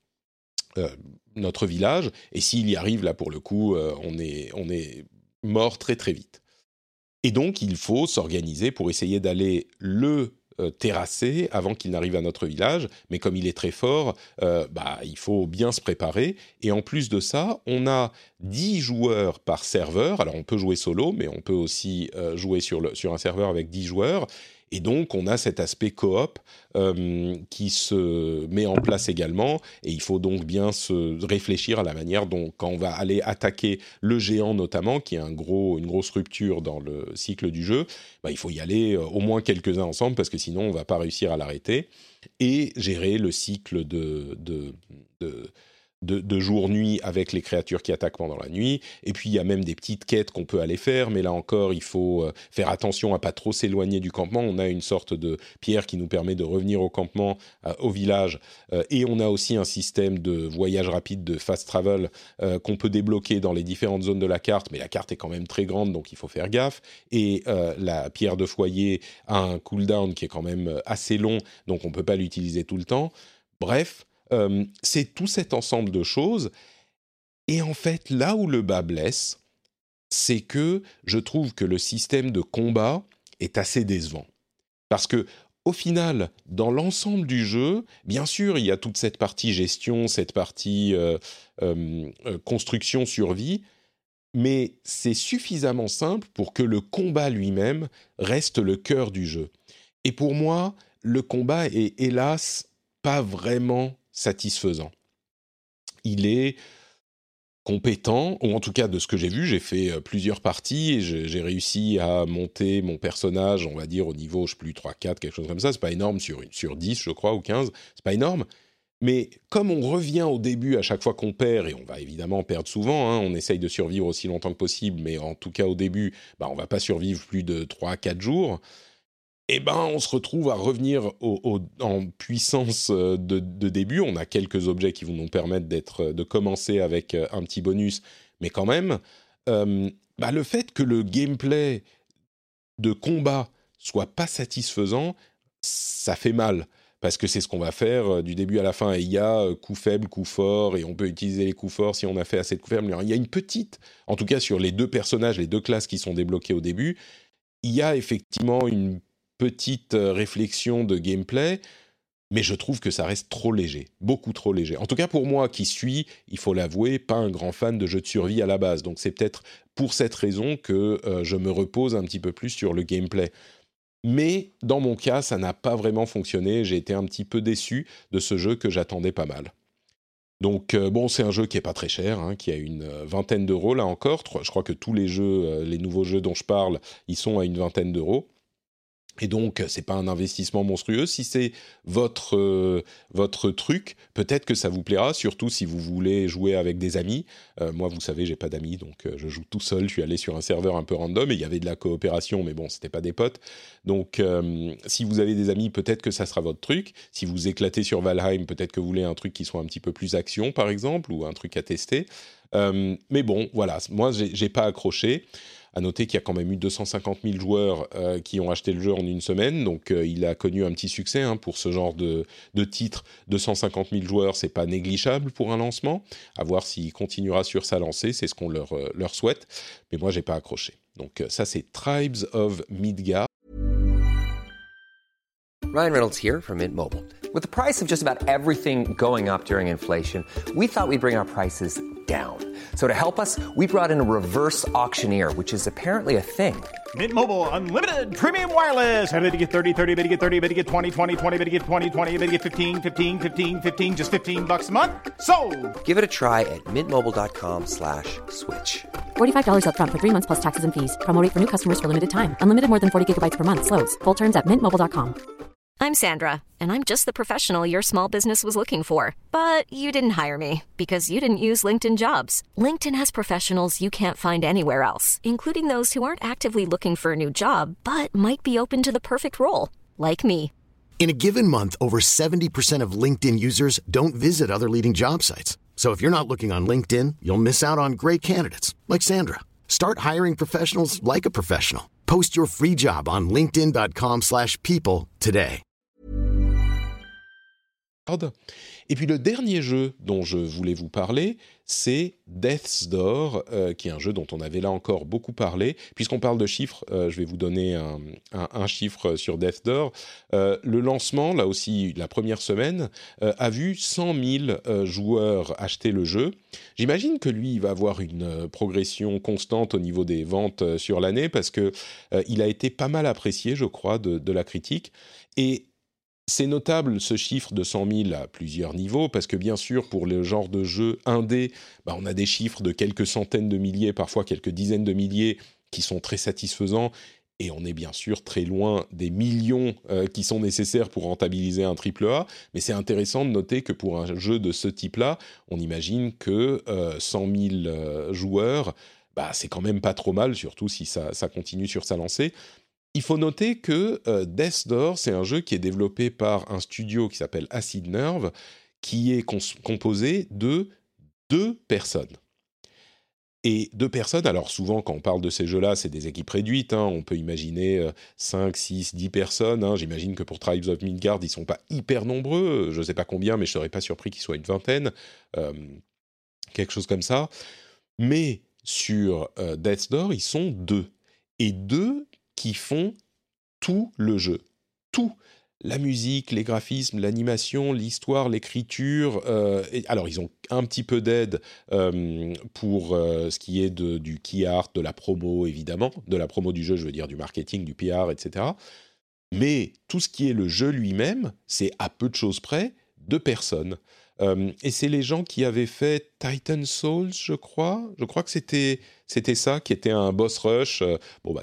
Euh, notre village, et s'il y arrive, là, pour le coup, euh, on est, on est mort très, très vite. Et donc, il faut s'organiser pour essayer d'aller le euh, terrasser avant qu'il n'arrive à notre village, mais comme il est très fort, euh, bah, il faut bien se préparer, et en plus de ça, on a dix joueurs par serveur, alors on peut jouer solo, mais on peut aussi euh, jouer sur, le, sur un serveur avec dix joueurs, et donc, on a cet aspect coop euh, qui se met en place également. Et il faut donc bien se réfléchir à la manière dont, quand on va aller attaquer le géant notamment, qui est un gros, une grosse rupture dans le cycle du jeu, bah, il faut y aller euh, au moins quelques-uns ensemble, parce que sinon, on ne va pas réussir à l'arrêter. Et gérer le cycle de... de, de de, de jour-nuit avec les créatures qui attaquent pendant la nuit. Et puis, il y a même des petites quêtes qu'on peut aller faire, mais là encore, il faut euh, faire attention à pas trop s'éloigner du campement. On a une sorte de pierre qui nous permet de revenir au campement, euh, au village, euh, et on a aussi un système de voyage rapide, de fast travel, euh, qu'on peut débloquer dans les différentes zones de la carte, mais la carte est quand même très grande, donc il faut faire gaffe. Et euh, la pierre de foyer a un cooldown qui est quand même assez long, donc on ne peut pas l'utiliser tout le temps. Bref, Euh, c'est tout cet ensemble de choses. Et en fait, là où le bas blesse, c'est que je trouve que le système de combat est assez décevant. Parce que, au final, dans l'ensemble du jeu, bien sûr, il y a toute cette partie gestion, cette partie euh, euh, euh, construction, survie, mais c'est suffisamment simple pour que le combat lui-même reste le cœur du jeu. Et pour moi, le combat est hélas pas vraiment satisfaisant. Il est compétent, ou en tout cas de ce que j'ai vu, j'ai fait plusieurs parties et je, j'ai réussi à monter mon personnage, on va dire au niveau, je sais plus, trois, quatre, quelque chose comme ça, c'est pas énorme, sur, sur dix je crois, ou quinze, c'est pas énorme, mais comme on revient au début à chaque fois qu'on perd, et on va évidemment perdre souvent, hein, on essaye de survivre aussi longtemps que possible, mais en tout cas au début, bah, on va pas survivre plus de trois à quatre jours, eh ben, on se retrouve à revenir au, au, en puissance de, de début. On a quelques objets qui vont nous permettre d'être, de commencer avec un petit bonus, mais quand même, euh, bah, le fait que le gameplay de combat soit pas satisfaisant, ça fait mal. Parce que c'est ce qu'on va faire du début à la fin. Et il y a coup faible, coup fort, et on peut utiliser les coups forts si on a fait assez de coups faibles. Il y a une petite, en tout cas sur les deux personnages, les deux classes qui sont débloquées au début, il y a effectivement une petite réflexion de gameplay, mais je trouve que ça reste trop léger, beaucoup trop léger. En tout cas pour moi qui suis, il faut l'avouer, pas un grand fan de jeux de survie à la base. Donc c'est peut-être pour cette raison que euh, je me repose un petit peu plus sur le gameplay. Mais dans mon cas, ça n'a pas vraiment fonctionné. J'ai été un petit peu déçu de ce jeu que j'attendais pas mal. Donc euh, bon, c'est un jeu qui est pas très cher, hein, qui a une euh, vingtaine d'euros là encore. Je crois que tous les jeux, euh, les nouveaux jeux dont je parle, ils sont à une vingtaine d'euros. Et donc, c'est pas un investissement monstrueux. Si c'est votre, euh, votre truc, peut-être que ça vous plaira, surtout si vous voulez jouer avec des amis. Euh, moi, vous savez, j'ai pas d'amis, donc euh, je joue tout seul. Je suis allé sur un serveur un peu random et il y avait de la coopération, mais bon, c'était pas des potes. Donc, euh, si vous avez des amis, peut-être que ça sera votre truc. Si vous éclatez sur Valheim, peut-être que vous voulez un truc qui soit un petit peu plus action, par exemple, ou un truc à tester. Euh, mais bon, voilà, moi, j'ai, j'ai pas accroché. À noter qu'il y a quand même eu deux cent cinquante mille joueurs euh, qui ont acheté le jeu en une semaine, donc euh, il a connu un petit succès hein, pour ce genre de, de titre. deux cent cinquante mille joueurs, c'est pas négligeable pour un lancement. À voir s'il continuera sur sa lancée, c'est ce qu'on leur, euh, leur souhaite. Mais moi, j'ai pas accroché. Donc euh, ça, c'est Tribes of Midgard. Ryan Reynolds here from Mint Mobile. With the price of just about everything going up during inflation, we thought we'd bring our prices down. So to help us, we brought in a reverse auctioneer, which is apparently a thing. Mint Mobile Unlimited Premium Wireless. How to get thirty, thirty, how to get thirty, how to get twenty, twenty, twenty, how to get twenty, twenty, how to get fifteen, fifteen, fifteen, fifteen, just fifteen bucks a month? Sold! Give it a try at mintmobile.com slash switch. forty-five dollars up front for three months plus taxes and fees. Promo rate for new customers for limited time. Unlimited more than forty gigabytes per month. Slows full terms at mint mobile dot com. I'm Sandra, and I'm just the professional your small business was looking for. But you didn't hire me because you didn't use LinkedIn Jobs. LinkedIn has professionals you can't find anywhere else, including those who aren't actively looking for a new job, but might be open to the perfect role, like me. In a given month, over seventy percent of LinkedIn users don't visit other leading job sites. So if you're not looking on LinkedIn, you'll miss out on great candidates, like Sandra. Start hiring professionals like a professional. Post your free job on linkedin dot com slash people today. Et puis le dernier jeu dont je voulais vous parler, c'est Death's Door, euh, qui est un jeu dont on avait là encore beaucoup parlé. Puisqu'on parle de chiffres, euh, je vais vous donner un, un, un chiffre sur Death's Door. Euh, le lancement, là aussi, la première semaine, euh, a vu cent mille euh, joueurs acheter le jeu. J'imagine que lui, il va avoir une euh, progression constante au niveau des ventes euh, sur l'année, parce que euh, il a été pas mal apprécié, je crois, de, de la critique. Et c'est notable ce chiffre de cent mille à plusieurs niveaux, parce que bien sûr, pour le genre de jeu indé, bah, on a des chiffres de quelques centaines de milliers, parfois quelques dizaines de milliers, qui sont très satisfaisants, et on est bien sûr très loin des millions euh, qui sont nécessaires pour rentabiliser un triple A, mais c'est intéressant de noter que pour un jeu de ce type-là, on imagine que euh, cent mille euh, joueurs, bah, c'est quand même pas trop mal, surtout si ça, ça continue sur sa lancée. Il faut noter que euh, Death's Door, c'est un jeu qui est développé par un studio qui s'appelle Acid Nerve, qui est cons- composé de deux personnes. Et deux personnes, alors souvent quand on parle de ces jeux-là, c'est des équipes réduites, hein, on peut imaginer euh, cinq, six, dix personnes, hein, j'imagine que pour Tribes of Midgard, ils ne sont pas hyper nombreux, je ne sais pas combien, mais je ne serais pas surpris qu'ils soient une vingtaine, euh, quelque chose comme ça. Mais sur euh, Death's Door, ils sont deux. Et deux qui font tout le jeu. Tout. La musique, les graphismes, l'animation, l'histoire, l'écriture. Euh, et, alors, ils ont un petit peu d'aide euh, pour euh, ce qui est de, du key art, de la promo, évidemment. De la promo du jeu, je veux dire, du marketing, du P R, et cetera. Mais tout ce qui est le jeu lui-même, c'est à peu de choses près deux personnes. Euh, et c'est les gens qui avaient fait Titan Souls, je crois. Je crois que c'était, c'était ça, qui était un boss rush, euh, bon, bah, qui,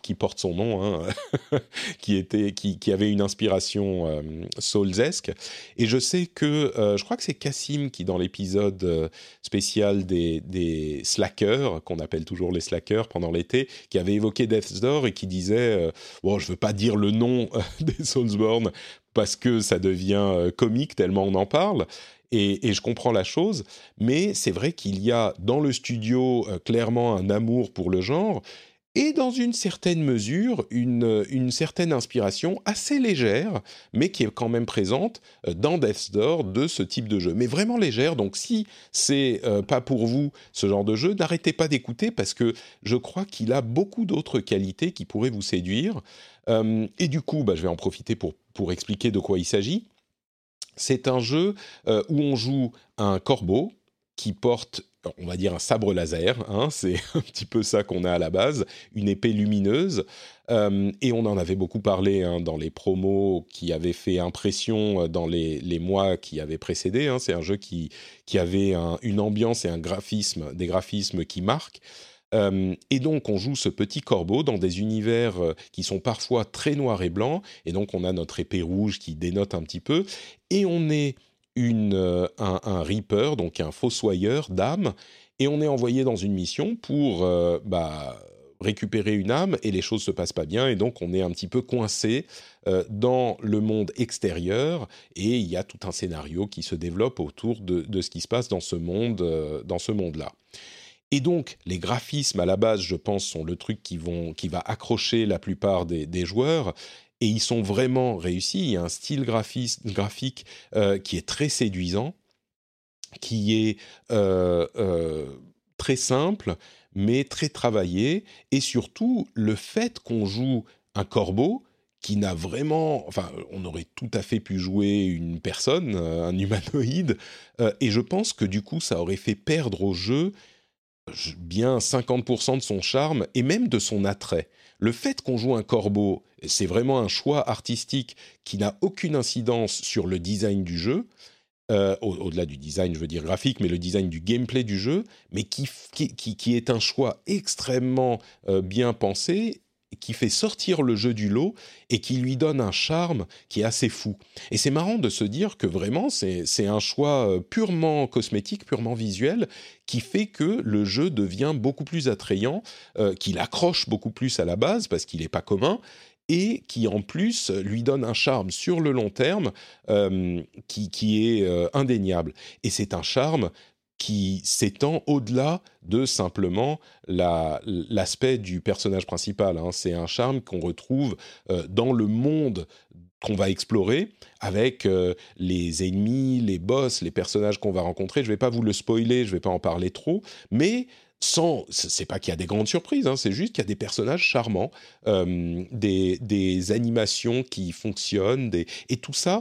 qui porte son nom, hein, qui, était, qui, qui avait une inspiration euh, Souls-esque. Et je sais que, euh, je crois que c'est Cassim qui, dans l'épisode euh, spécial des, des slackers, qu'on appelle toujours les slackers pendant l'été, qui avait évoqué Death's Door et qui disait euh, « Bon, je ne veux pas dire le nom euh, des Soulsborne parce que ça devient euh, comique tellement on en parle ». Et, et je comprends la chose, mais c'est vrai qu'il y a dans le studio euh, clairement un amour pour le genre et dans une certaine mesure une, une certaine inspiration assez légère, mais qui est quand même présente euh, dans Death's Door de ce type de jeu. Mais vraiment légère, donc si c'est euh, pas pour vous ce genre de jeu, n'arrêtez pas d'écouter parce que je crois qu'il a beaucoup d'autres qualités qui pourraient vous séduire. Euh, et du coup, bah, je vais en profiter pour, pour expliquer de quoi il s'agit. C'est un jeu euh, où on joue un corbeau qui porte, on va dire, un sabre laser. Hein, c'est un petit peu ça qu'on a à la base, une épée lumineuse. Euh, et on en avait beaucoup parlé hein, dans les promos qui avaient fait impression dans les, les mois qui avaient précédé. Hein. C'est un jeu qui, qui avait un, une ambiance et un graphisme, des graphismes qui marquent. Euh, et donc, on joue ce petit corbeau dans des univers euh, qui sont parfois très noirs et blancs. Et donc, on a notre épée rouge qui dénote un petit peu. Et on est une, euh, un, un Reaper, donc un fossoyeur d'âmes. Et on est envoyé dans une mission pour euh, bah, récupérer une âme. Et les choses ne se passent pas bien. Et donc, on est un petit peu coincé euh, dans le monde extérieur. Et il y a tout un scénario qui se développe autour de, de ce qui se passe dans ce monde, euh, dans ce monde-là. Et donc, les graphismes, à la base, je pense, sont le truc qui, vont, qui va accrocher la plupart des, des joueurs. Et ils sont vraiment réussis. Il y a un style graphis, graphique euh, qui est très séduisant, qui est euh, euh, très simple, mais très travaillé. Et surtout, le fait qu'on joue un corbeau qui n'a vraiment... Enfin, on aurait tout à fait pu jouer une personne, un humanoïde. Euh, et je pense que, du coup, ça aurait fait perdre au jeu bien cinquante pour cent de son charme et même de son attrait. Le fait qu'on joue un corbeau, c'est vraiment un choix artistique qui n'a aucune incidence sur le design du jeu, euh, au- au-delà du design, je veux dire graphique, mais le design du gameplay du jeu, mais qui, qui, qui, qui est un choix extrêmement euh, bien pensé, qui fait sortir le jeu du lot et qui lui donne un charme qui est assez fou. Et c'est marrant de se dire que vraiment, c'est, c'est un choix euh, purement cosmétique, purement visuel, qui fait que le jeu devient beaucoup plus attrayant, euh, qu'il accroche beaucoup plus à la base, parce qu'il n'est pas commun, et qui en plus lui donne un charme sur le long terme euh, qui, qui est euh, indéniable. Et c'est un charme qui s'étend au-delà de simplement la, l'aspect du personnage principal. Hein. C'est un charme qu'on retrouve euh, dans le monde qu'on va explorer avec euh, les ennemis, les boss, les personnages qu'on va rencontrer. Je ne vais pas vous le spoiler, je ne vais pas en parler trop, mais sans, c'est pas qu'il y a des grandes surprises, hein, c'est juste qu'il y a des personnages charmants, euh, des, des animations qui fonctionnent, des, et tout ça,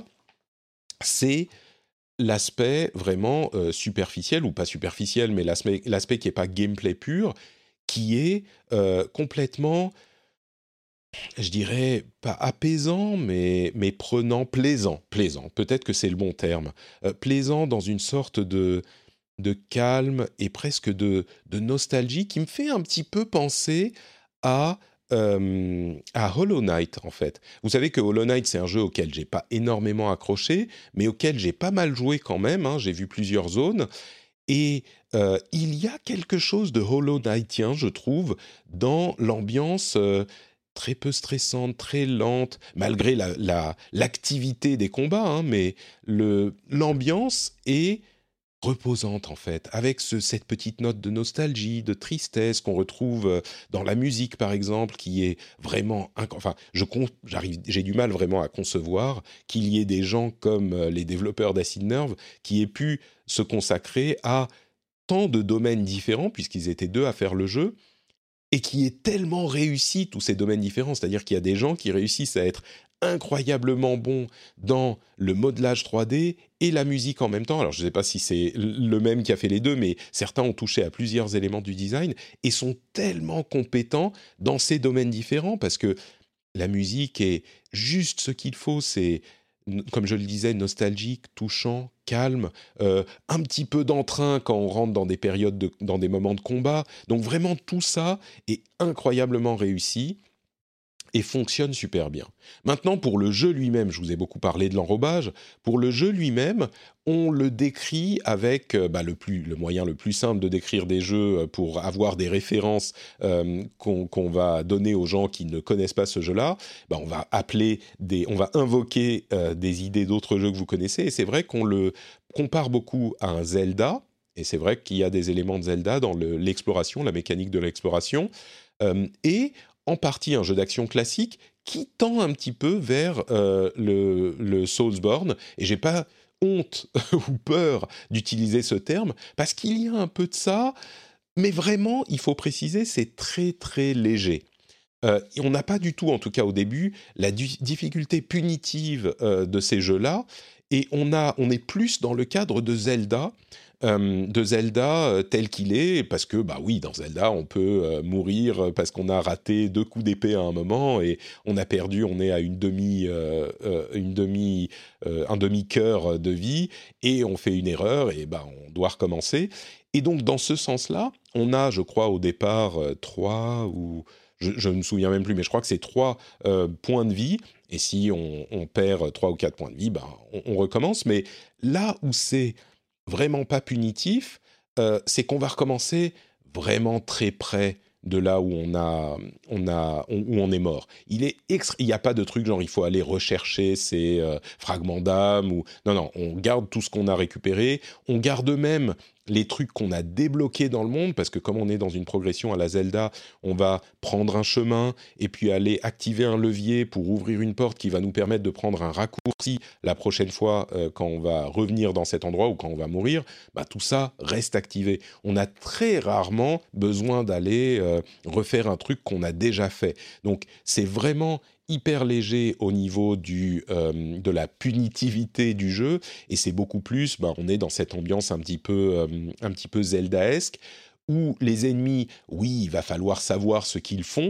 c'est l'aspect vraiment euh, superficiel, ou pas superficiel, mais l'aspect, l'aspect qui n'est pas gameplay pur, qui est euh, complètement, je dirais, pas apaisant, mais, mais prenant, plaisant, plaisant, peut-être que c'est le bon terme, euh, plaisant dans une sorte de, de calme et presque de, de nostalgie qui me fait un petit peu penser à... Euh, à Hollow Knight, en fait. Vous savez que Hollow Knight, c'est un jeu auquel j'ai pas énormément accroché, mais auquel j'ai pas mal joué quand même. Hein, j'ai vu plusieurs zones. Et euh, il y a quelque chose de Hollow Knightien, je trouve, dans l'ambiance euh, très peu stressante, très lente, malgré la, la, l'activité des combats, hein, mais le, l'ambiance est reposante en fait, avec ce, cette petite note de nostalgie, de tristesse qu'on retrouve dans la musique par exemple, qui est vraiment, inc- enfin, je con- j'arrive, j'ai du mal vraiment à concevoir qu'il y ait des gens comme euh, les développeurs d'Acid Nerve qui aient pu se consacrer à tant de domaines différents, puisqu'ils étaient deux à faire le jeu, et qui est tellement réussi tous ces domaines différents, c'est-à-dire qu'il y a des gens qui réussissent à être incroyablement bons dans le modelage trois D et la musique en même temps. Alors je ne sais pas si c'est le même qui a fait les deux, mais certains ont touché à plusieurs éléments du design et sont tellement compétents dans ces domaines différents parce que la musique est juste ce qu'il faut, c'est, comme je le disais, nostalgique, touchant, calme, euh, un petit peu d'entrain quand on rentre dans des périodes, de, dans des moments de combat. Donc vraiment tout ça est incroyablement réussi. et fonctionne super bien. Maintenant, pour le jeu lui-même, je vous ai beaucoup parlé de l'enrobage, pour le jeu lui-même, on le décrit avec euh, bah, le, plus, le moyen le plus simple de décrire des jeux pour avoir des références euh, qu'on, qu'on va donner aux gens qui ne connaissent pas ce jeu-là. Bah, on va appeler des, on va invoquer euh, des idées d'autres jeux que vous connaissez, et c'est vrai qu'on le compare beaucoup à un Zelda, et c'est vrai qu'il y a des éléments de Zelda dans le, l'exploration, la mécanique de l'exploration, euh, et en partie un jeu d'action classique qui tend un petit peu vers euh, le, le Soulsborne, et j'ai pas honte ou peur d'utiliser ce terme, parce qu'il y a un peu de ça, mais vraiment, il faut préciser, c'est très très léger. Euh, on n'a pas du tout, en tout cas au début, la du- difficulté punitive euh, de ces jeux-là, et on, a, on est plus dans le cadre de Zelda, Euh, de Zelda euh, tel qu'il est, parce que, bah oui, dans Zelda, on peut euh, mourir parce qu'on a raté deux coups d'épée à un moment et on a perdu, on est à une demi, euh, euh, une demi, euh, un demi-cœur de vie et on fait une erreur et bah on doit recommencer. Et donc, dans ce sens-là, on a, je crois, au départ, euh, trois ou... Je, je ne me souviens même plus, mais je crois que c'est trois euh, points de vie. Et si on, on perd trois ou quatre points de vie, bah, on, on recommence. Mais là où c'est vraiment pas punitif, euh, c'est qu'on va recommencer vraiment très près de là où on a, on a, on, où on est mort. Il est extra... il n'y a pas de truc genre il faut aller rechercher ces euh, fragments d'âme ou non non, on garde tout ce qu'on a récupéré, on garde même les trucs qu'on a débloqués dans le monde, parce que comme on est dans une progression à la Zelda, on va prendre un chemin et puis aller activer un levier pour ouvrir une porte qui va nous permettre de prendre un raccourci la prochaine fois euh, quand on va revenir dans cet endroit ou quand on va mourir. Bah, tout ça reste activé. On a très rarement besoin d'aller euh, refaire un truc qu'on a déjà fait. Donc c'est vraiment hyper léger au niveau du, euh, de la punitivité du jeu, et c'est beaucoup plus, bah, on est dans cette ambiance un petit peu, euh, un petit peu Zeldaesque, où les ennemis, oui, il va falloir savoir ce qu'ils font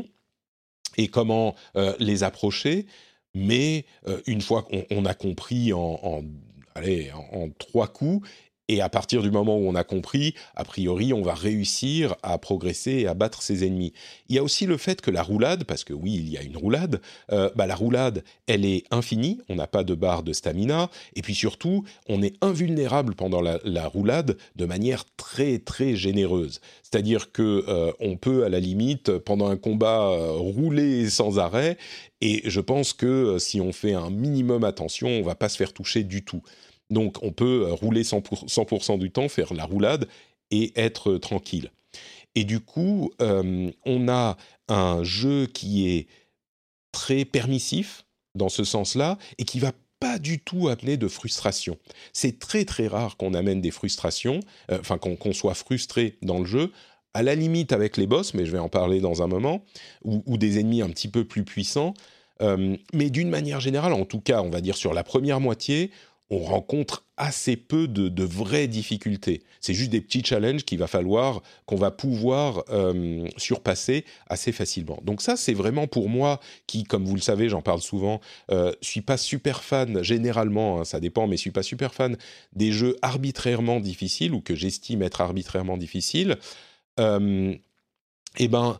et comment euh, les approcher, mais euh, une fois qu'on on a compris en, en, allez, en, en trois coups, et à partir du moment où on a compris, a priori, on va réussir à progresser et à battre ses ennemis. Il y a aussi le fait que la roulade, parce que oui, il y a une roulade, euh, bah, la roulade, elle est infinie, on n'a pas de barre de stamina, et puis surtout, on est invulnérable pendant la, la roulade de manière très, très généreuse. C'est-à-dire que euh, on peut, à la limite, pendant un combat, euh, rouler sans arrêt, et je pense que euh, si on fait un minimum attention, on ne va pas se faire toucher du tout. Donc, on peut rouler cent pour cent du temps, faire la roulade et être tranquille. Et du coup, euh, on a un jeu qui est très permissif dans ce sens-là et qui va pas du tout amener de frustration. C'est très très rare qu'on amène des frustrations, euh, enfin qu'on, qu'on soit frustré dans le jeu, à la limite avec les boss, mais je vais en parler dans un moment, ou, ou des ennemis un petit peu plus puissants. Euh, mais d'une manière générale, en tout cas, on va dire sur la première moitié, on rencontre assez peu de, de vraies difficultés. C'est juste des petits challenges qu'il va falloir, qu'on va pouvoir euh, surpasser assez facilement. Donc ça, c'est vraiment pour moi, qui, comme vous le savez, j'en parle souvent, euh, suis pas super fan, généralement, hein, ça dépend, mais suis pas super fan des jeux arbitrairement difficiles, ou que j'estime être arbitrairement difficiles. Euh, eh ben...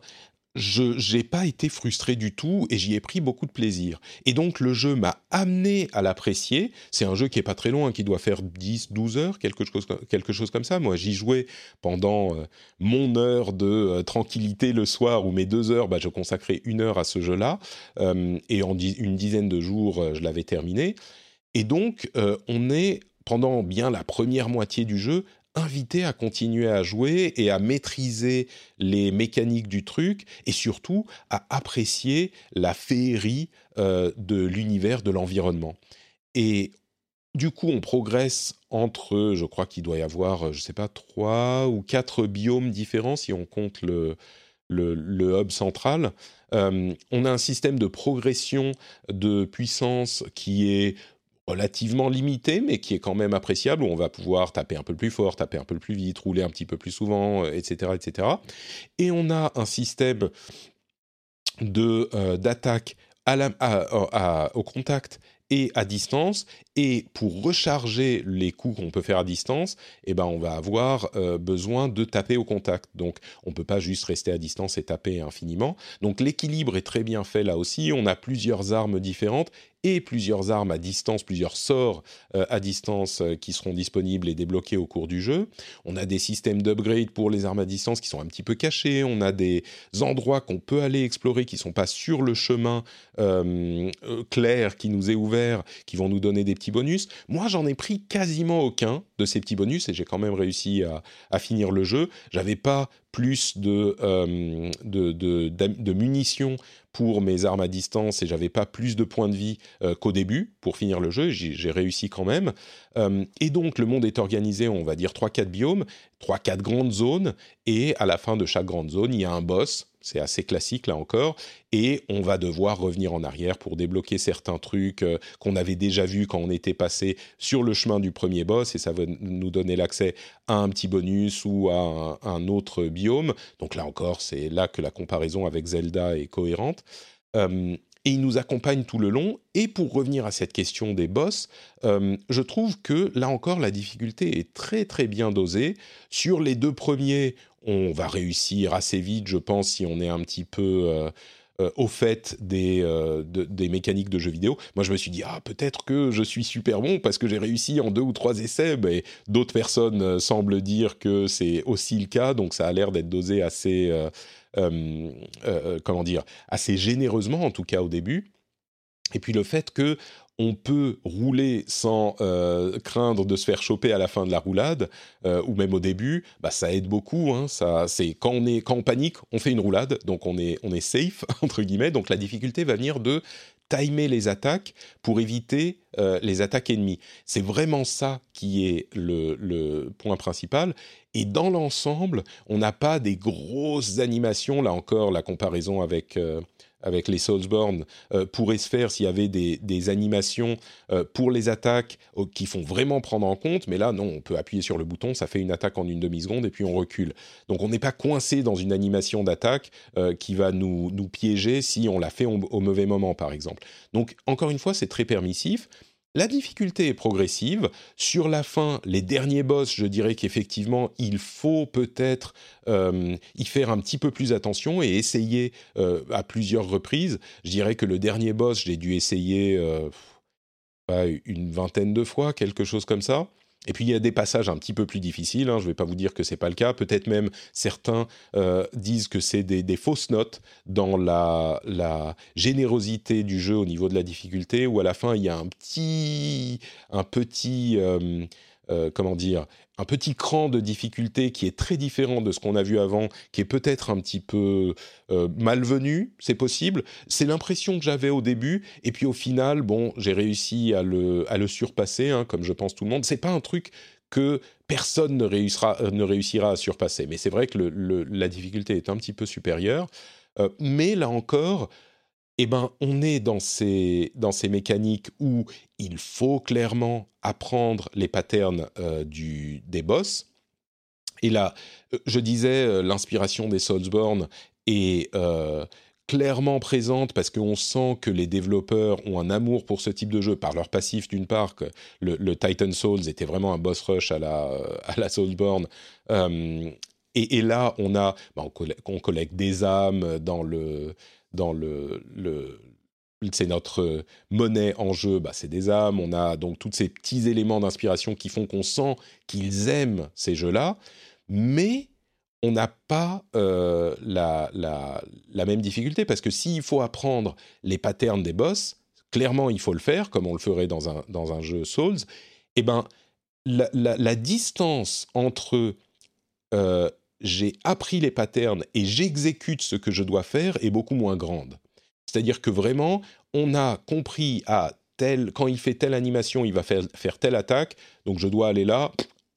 je n'ai pas été frustré du tout et j'y ai pris beaucoup de plaisir. Et donc, le jeu m'a amené à l'apprécier. C'est un jeu qui n'est pas très long, hein, qui doit faire dix douze heures, quelque chose, quelque chose comme ça. Moi, j'y jouais pendant euh, mon heure de euh, tranquillité le soir, ou mes deux heures, bah, je consacrais une heure à ce jeu-là. Euh, et en di- une dizaine de jours, euh, je l'avais terminé. Et donc, euh, on est, pendant bien la première moitié du jeu, invité à continuer à jouer et à maîtriser les mécaniques du truc, et surtout à apprécier la féerie euh, de l'univers, de l'environnement. Et du coup, on progresse entre, je crois qu'il doit y avoir, je ne sais pas, trois ou quatre biomes différents si on compte le, le, le hub central. Euh, on a un système de progression de puissance qui est relativement limité, mais qui est quand même appréciable, où on va pouvoir taper un peu plus fort, taper un peu plus vite, rouler un petit peu plus souvent, et cetera, et cetera. Et on a un système de, euh, d'attaque à la, à, à, au contact et à distance, Et pour recharger les coups qu'on peut faire à distance, eh ben, on va avoir euh, besoin de taper au contact. Donc, on ne peut pas juste rester à distance et taper infiniment. Donc, l'équilibre est très bien fait là aussi. On a plusieurs armes différentes et plusieurs armes à distance, plusieurs sorts euh, à distance euh, qui seront disponibles et débloqués au cours du jeu. On a des systèmes d'upgrade pour les armes à distance qui sont un petit peu cachés. On a des endroits qu'on peut aller explorer qui ne sont pas sur le chemin euh, euh, clair qui nous est ouvert, qui vont nous donner des petits bonus. Moi, j'en ai pris quasiment aucun de ces petits bonus et j'ai quand même réussi à, à finir le jeu. J'avais pas plus de, euh, de, de, de, de munitions pour mes armes à distance et j'avais pas plus de points de vie euh, qu'au début pour finir le jeu. J'ai, j'ai réussi quand même. Euh, et donc, le monde est organisé, on va dire, trois quatre biomes, trois quatre grandes zones. Et à la fin de chaque grande zone, il y a un boss. C'est assez classique, là encore. Et on va devoir revenir en arrière pour débloquer certains trucs euh, qu'on avait déjà vus quand on était passé sur le chemin du premier boss. Et ça va nous donner l'accès à un petit bonus ou à un, un autre biome. Donc là encore, c'est là que la comparaison avec Zelda est cohérente. Euh, et il nous accompagne tout le long. Et pour revenir à cette question des boss, euh, je trouve que là encore, la difficulté est très très bien dosée. Sur les deux premiers, on va réussir assez vite, je pense, si on est un petit peu euh, euh, au fait des, euh, de, des mécaniques de jeux vidéo. Moi, je me suis dit, ah, peut-être que je suis super bon parce que j'ai réussi en deux ou trois essais. Mais d'autres personnes euh, semblent dire que c'est aussi le cas, donc ça a l'air d'être dosé assez, euh, euh, euh, comment dire, assez généreusement, en tout cas au début. Et puis le fait que on peut rouler sans euh, craindre de se faire choper à la fin de la roulade, euh, ou même au début, bah, ça aide beaucoup. Hein, ça, c'est, quand, on est, quand on panique, on fait une roulade, donc on est, on est safe, entre guillemets. Donc la difficulté va venir de timer les attaques pour éviter euh, les attaques ennemies. C'est vraiment ça qui est le, le point principal. Et dans l'ensemble, on n'a pas des grosses animations. Là encore, la comparaison avec... Euh, avec les Soulsborne, euh, pourrait se faire s'il y avait des, des animations euh, pour les attaques euh, qui font vraiment prendre en compte, mais là, non, on peut appuyer sur le bouton, ça fait une attaque en une demi-seconde et puis on recule. Donc on n'est pas coincé dans une animation d'attaque euh, qui va nous, nous piéger si on l'a fait au, au mauvais moment, par exemple. Donc, encore une fois, c'est très permissif. La difficulté est progressive. Sur la fin, les derniers boss, je dirais qu'effectivement, il faut peut-être euh, y faire un petit peu plus attention et essayer euh, à plusieurs reprises. Je dirais que le dernier boss, j'ai dû essayer euh, une vingtaine de fois, quelque chose comme ça. Et puis, il y a des passages un petit peu plus difficiles. Hein, je ne vais pas vous dire que ce n'est pas le cas. Peut-être même certains euh, disent que c'est des, des fausses notes dans la, la générosité du jeu au niveau de la difficulté, où à la fin, il y a un petit... Un petit euh, euh, comment dire, un petit cran de difficulté qui est très différent de ce qu'on a vu avant, qui est peut-être un petit peu euh, malvenu, c'est possible. C'est l'impression que j'avais au début, et puis au final, bon, j'ai réussi à le, à le surpasser, hein, comme je pense tout le monde. C'est pas un truc que personne ne réussira, euh, ne réussira à surpasser, mais c'est vrai que le, le, la difficulté est un petit peu supérieure. Euh, mais là encore... Eh ben, on est dans ces, dans ces mécaniques où il faut clairement apprendre les patterns euh, du, des boss. Et là, je disais, euh, l'inspiration des Soulsborne est euh, clairement présente parce qu'on sent que les développeurs ont un amour pour ce type de jeu par leur passif d'une part, que le, le Titan Souls était vraiment un boss rush à la, à la Soulsborne. Euh, et, et là, on a, bah, on, collecte, on collecte des âmes dans le... dans le, le c'est notre monnaie en jeu, bah c'est des âmes, on a donc tous ces petits éléments d'inspiration qui font qu'on sent qu'ils aiment ces jeux-là, mais on n'a pas euh, la, la, la même difficulté, parce que s'il faut apprendre les patterns des boss, clairement il faut le faire, comme on le ferait dans un, dans un jeu Souls, et ben la, la, la distance entre... Euh, j'ai appris les patterns et j'exécute ce que je dois faire est beaucoup moins grande. C'est-à-dire que vraiment, on a compris à tel, quand il fait telle animation, il va faire, faire telle attaque, donc je dois aller là.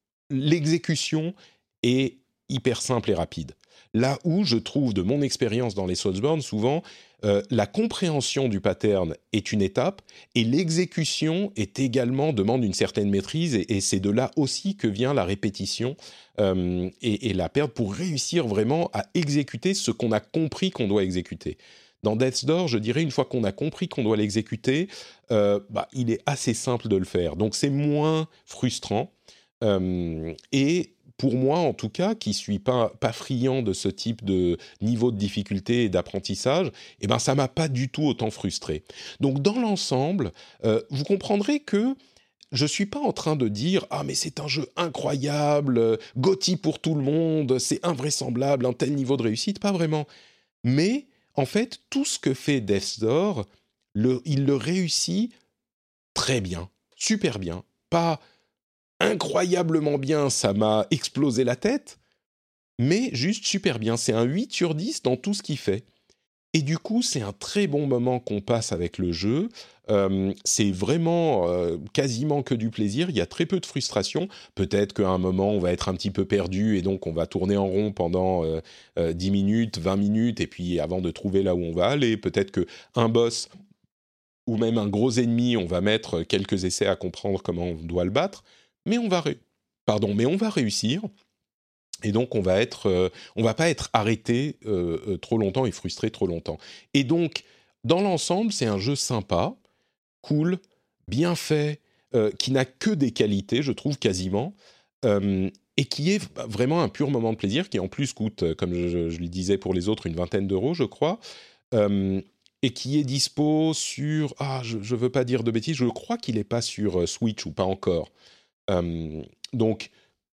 L'exécution est hyper simple et rapide. Là où je trouve, de mon expérience dans les Soulsborne, souvent, euh, la compréhension du pattern est une étape et l'exécution est également, demande une certaine maîtrise et, et c'est de là aussi que vient la répétition euh, et, et la perte pour réussir vraiment à exécuter ce qu'on a compris qu'on doit exécuter. Dans Death's Door, je dirais, une fois qu'on a compris qu'on doit l'exécuter, euh, bah, il est assez simple de le faire. Donc c'est moins frustrant. Euh, et pour moi, en tout cas, qui suis pas, pas friand de ce type de niveau de difficulté et d'apprentissage, eh ben, ça m'a pas du tout autant frustré. Donc dans l'ensemble, euh, vous comprendrez que je suis pas en train de dire « Ah, mais c'est un jeu incroyable, G O T Y pour tout le monde, c'est invraisemblable, un tel niveau de réussite », pas vraiment. Mais en fait, tout ce que fait Death's Door, le, il le réussit très bien, super bien. Pas incroyablement bien, ça m'a explosé la tête, mais juste super bien. C'est un huit sur dix dans tout ce qu'il fait. Et du coup, c'est un très bon moment qu'on passe avec le jeu. Euh, c'est vraiment euh, quasiment que du plaisir. Il y a très peu de frustration. Peut-être qu'à un moment, on va être un petit peu perdu et donc on va tourner en rond pendant euh, euh, dix minutes, vingt minutes, et puis avant de trouver là où on va aller. Peut-être qu'un boss ou même un gros ennemi, on va mettre quelques essais à comprendre comment on doit le battre, mais on va, ré... Pardon, mais on va réussir. Et donc, on va être, euh, on va pas être arrêté euh, euh, trop longtemps et frustré trop longtemps. Et donc, dans l'ensemble, c'est un jeu sympa, cool, bien fait, euh, qui n'a que des qualités, je trouve, quasiment, euh, et qui est vraiment un pur moment de plaisir, qui en plus coûte, comme je, je, je le disais pour les autres, une vingtaine d'euros, je crois, euh, et qui est dispo sur... Ah, je ne veux pas dire de bêtises, je crois qu'il n'est pas sur Switch ou pas encore. Euh, donc...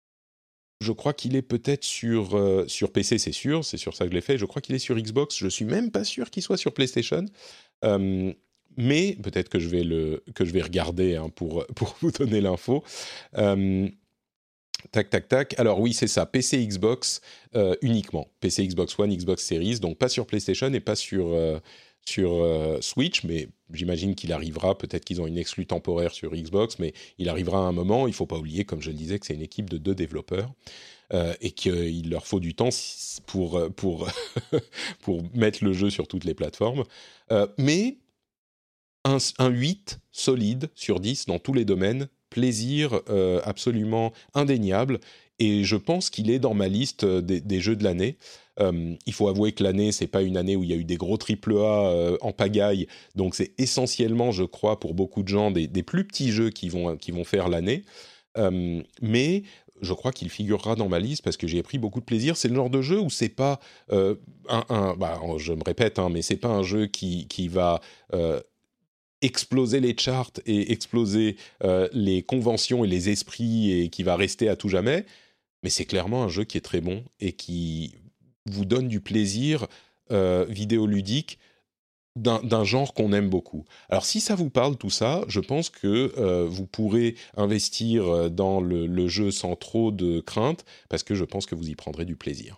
Je crois qu'il est peut-être sur, euh, sur P C, c'est sûr, c'est sur ça que je l'ai fait. Je crois qu'il est sur Xbox, je ne suis même pas sûr qu'il soit sur PlayStation. Euh, mais peut-être que je vais, le, que je vais regarder hein, pour, pour vous donner l'info. Euh, tac, tac, tac. Alors oui, c'est ça, P C, Xbox euh, uniquement. P C, Xbox One, Xbox Series, donc pas sur PlayStation et pas sur... Euh, sur euh, Switch, mais j'imagine qu'il arrivera, peut-être qu'ils ont une exclue temporaire sur Xbox, mais il arrivera à un moment, il ne faut pas oublier, comme je le disais, que c'est une équipe de deux développeurs, euh, et qu'il leur faut du temps pour, pour, pour mettre le jeu sur toutes les plateformes. Euh, mais un, un huit solide sur dix dans tous les domaines, plaisir euh, absolument indéniable, et je pense qu'il est dans ma liste des, des jeux de l'année. Euh, il faut avouer que l'année, c'est pas une année où il y a eu des gros triple A euh, en pagaille, donc c'est essentiellement, je crois, pour beaucoup de gens, des, des plus petits jeux qui vont, qui vont faire l'année. Euh, mais je crois qu'il figurera dans ma liste parce que j'y ai pris beaucoup de plaisir. C'est le genre de jeu où c'est pas euh, un, un bah, je me répète, hein, mais c'est pas un jeu qui, qui va euh, exploser les charts et exploser euh, les conventions et les esprits et qui va rester à tout jamais. Mais c'est clairement un jeu qui est très bon et qui vous donne du plaisir euh, vidéoludique d'un, d'un genre qu'on aime beaucoup. Alors si ça vous parle tout ça, je pense que euh, vous pourrez investir dans le, le jeu sans trop de crainte, parce que je pense que vous y prendrez du plaisir.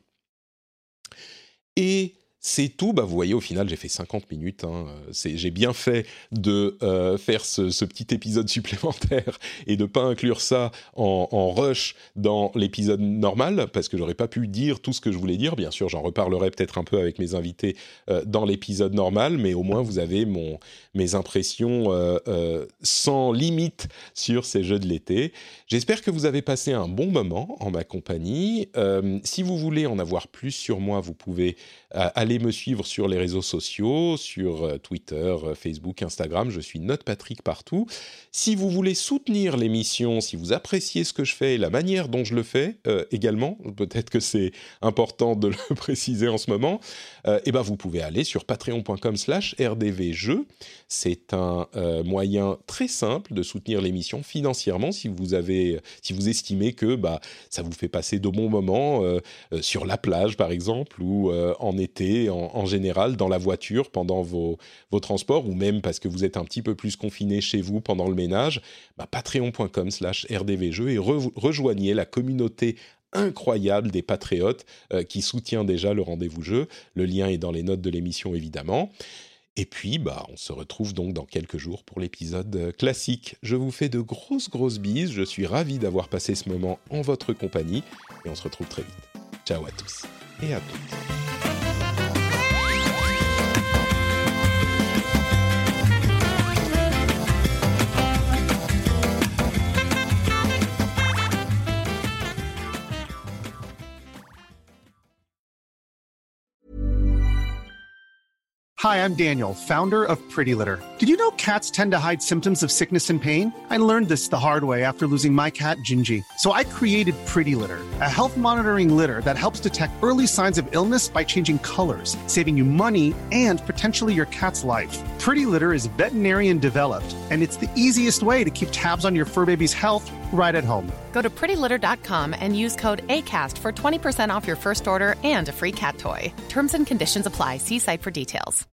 Et c'est tout, bah vous voyez, au final, j'ai fait cinquante minutes. Hein. C'est, j'ai bien fait de euh, faire ce, ce petit épisode supplémentaire et de ne pas inclure ça en, en rush dans l'épisode normal, parce que j'aurais pas pu dire tout ce que je voulais dire. Bien sûr, j'en reparlerai peut-être un peu avec mes invités euh, dans l'épisode normal, mais au moins, vous avez mon, mes impressions euh, euh, sans limite sur ces jeux de l'été. J'espère que vous avez passé un bon moment en ma compagnie. Euh, si vous voulez en avoir plus sur moi, vous pouvez euh, aller me suivre sur les réseaux sociaux, sur euh, Twitter, euh, Facebook, Instagram. Je suis NotePatrick partout. Si vous voulez soutenir l'émission, si vous appréciez ce que je fais et la manière dont je le fais euh, également, peut-être que c'est important de le préciser en ce moment, euh, eh ben vous pouvez aller sur patreon.com slash rdvjeux. C'est un euh, moyen très simple de soutenir l'émission financièrement si vous avez, si vous estimez que bah, ça vous fait passer de bons moments euh, euh, sur la plage par exemple, ou euh, en été en, en général dans la voiture pendant vos, vos transports, ou même parce que vous êtes un petit peu plus confiné chez vous pendant le ménage, bah, patreon.com slash rdvjeux et re- rejoignez la communauté incroyable des patriotes euh, qui soutient déjà le rendez-vous jeu. Le lien est dans les notes de l'émission évidemment. Et puis, bah, on se retrouve donc dans quelques jours pour l'épisode classique. Je vous fais de grosses, grosses bises. Je suis ravi d'avoir passé ce moment en votre compagnie. Et on se retrouve très vite. Ciao à tous et à toutes. Hi, I'm Daniel, founder of Pretty Litter. Did you know cats tend to hide symptoms of sickness and pain? I learned this the hard way after losing my cat, Gingy. So I created Pretty Litter, a health monitoring litter that helps detect early signs of illness by changing colors, saving you money and potentially your cat's life. Pretty Litter is veterinarian developed, and it's the easiest way to keep tabs on your fur baby's health right at home. Go to pretty litter dot com and use code ACAST for twenty percent off your first order and a free cat toy. Terms and conditions apply. See site for details.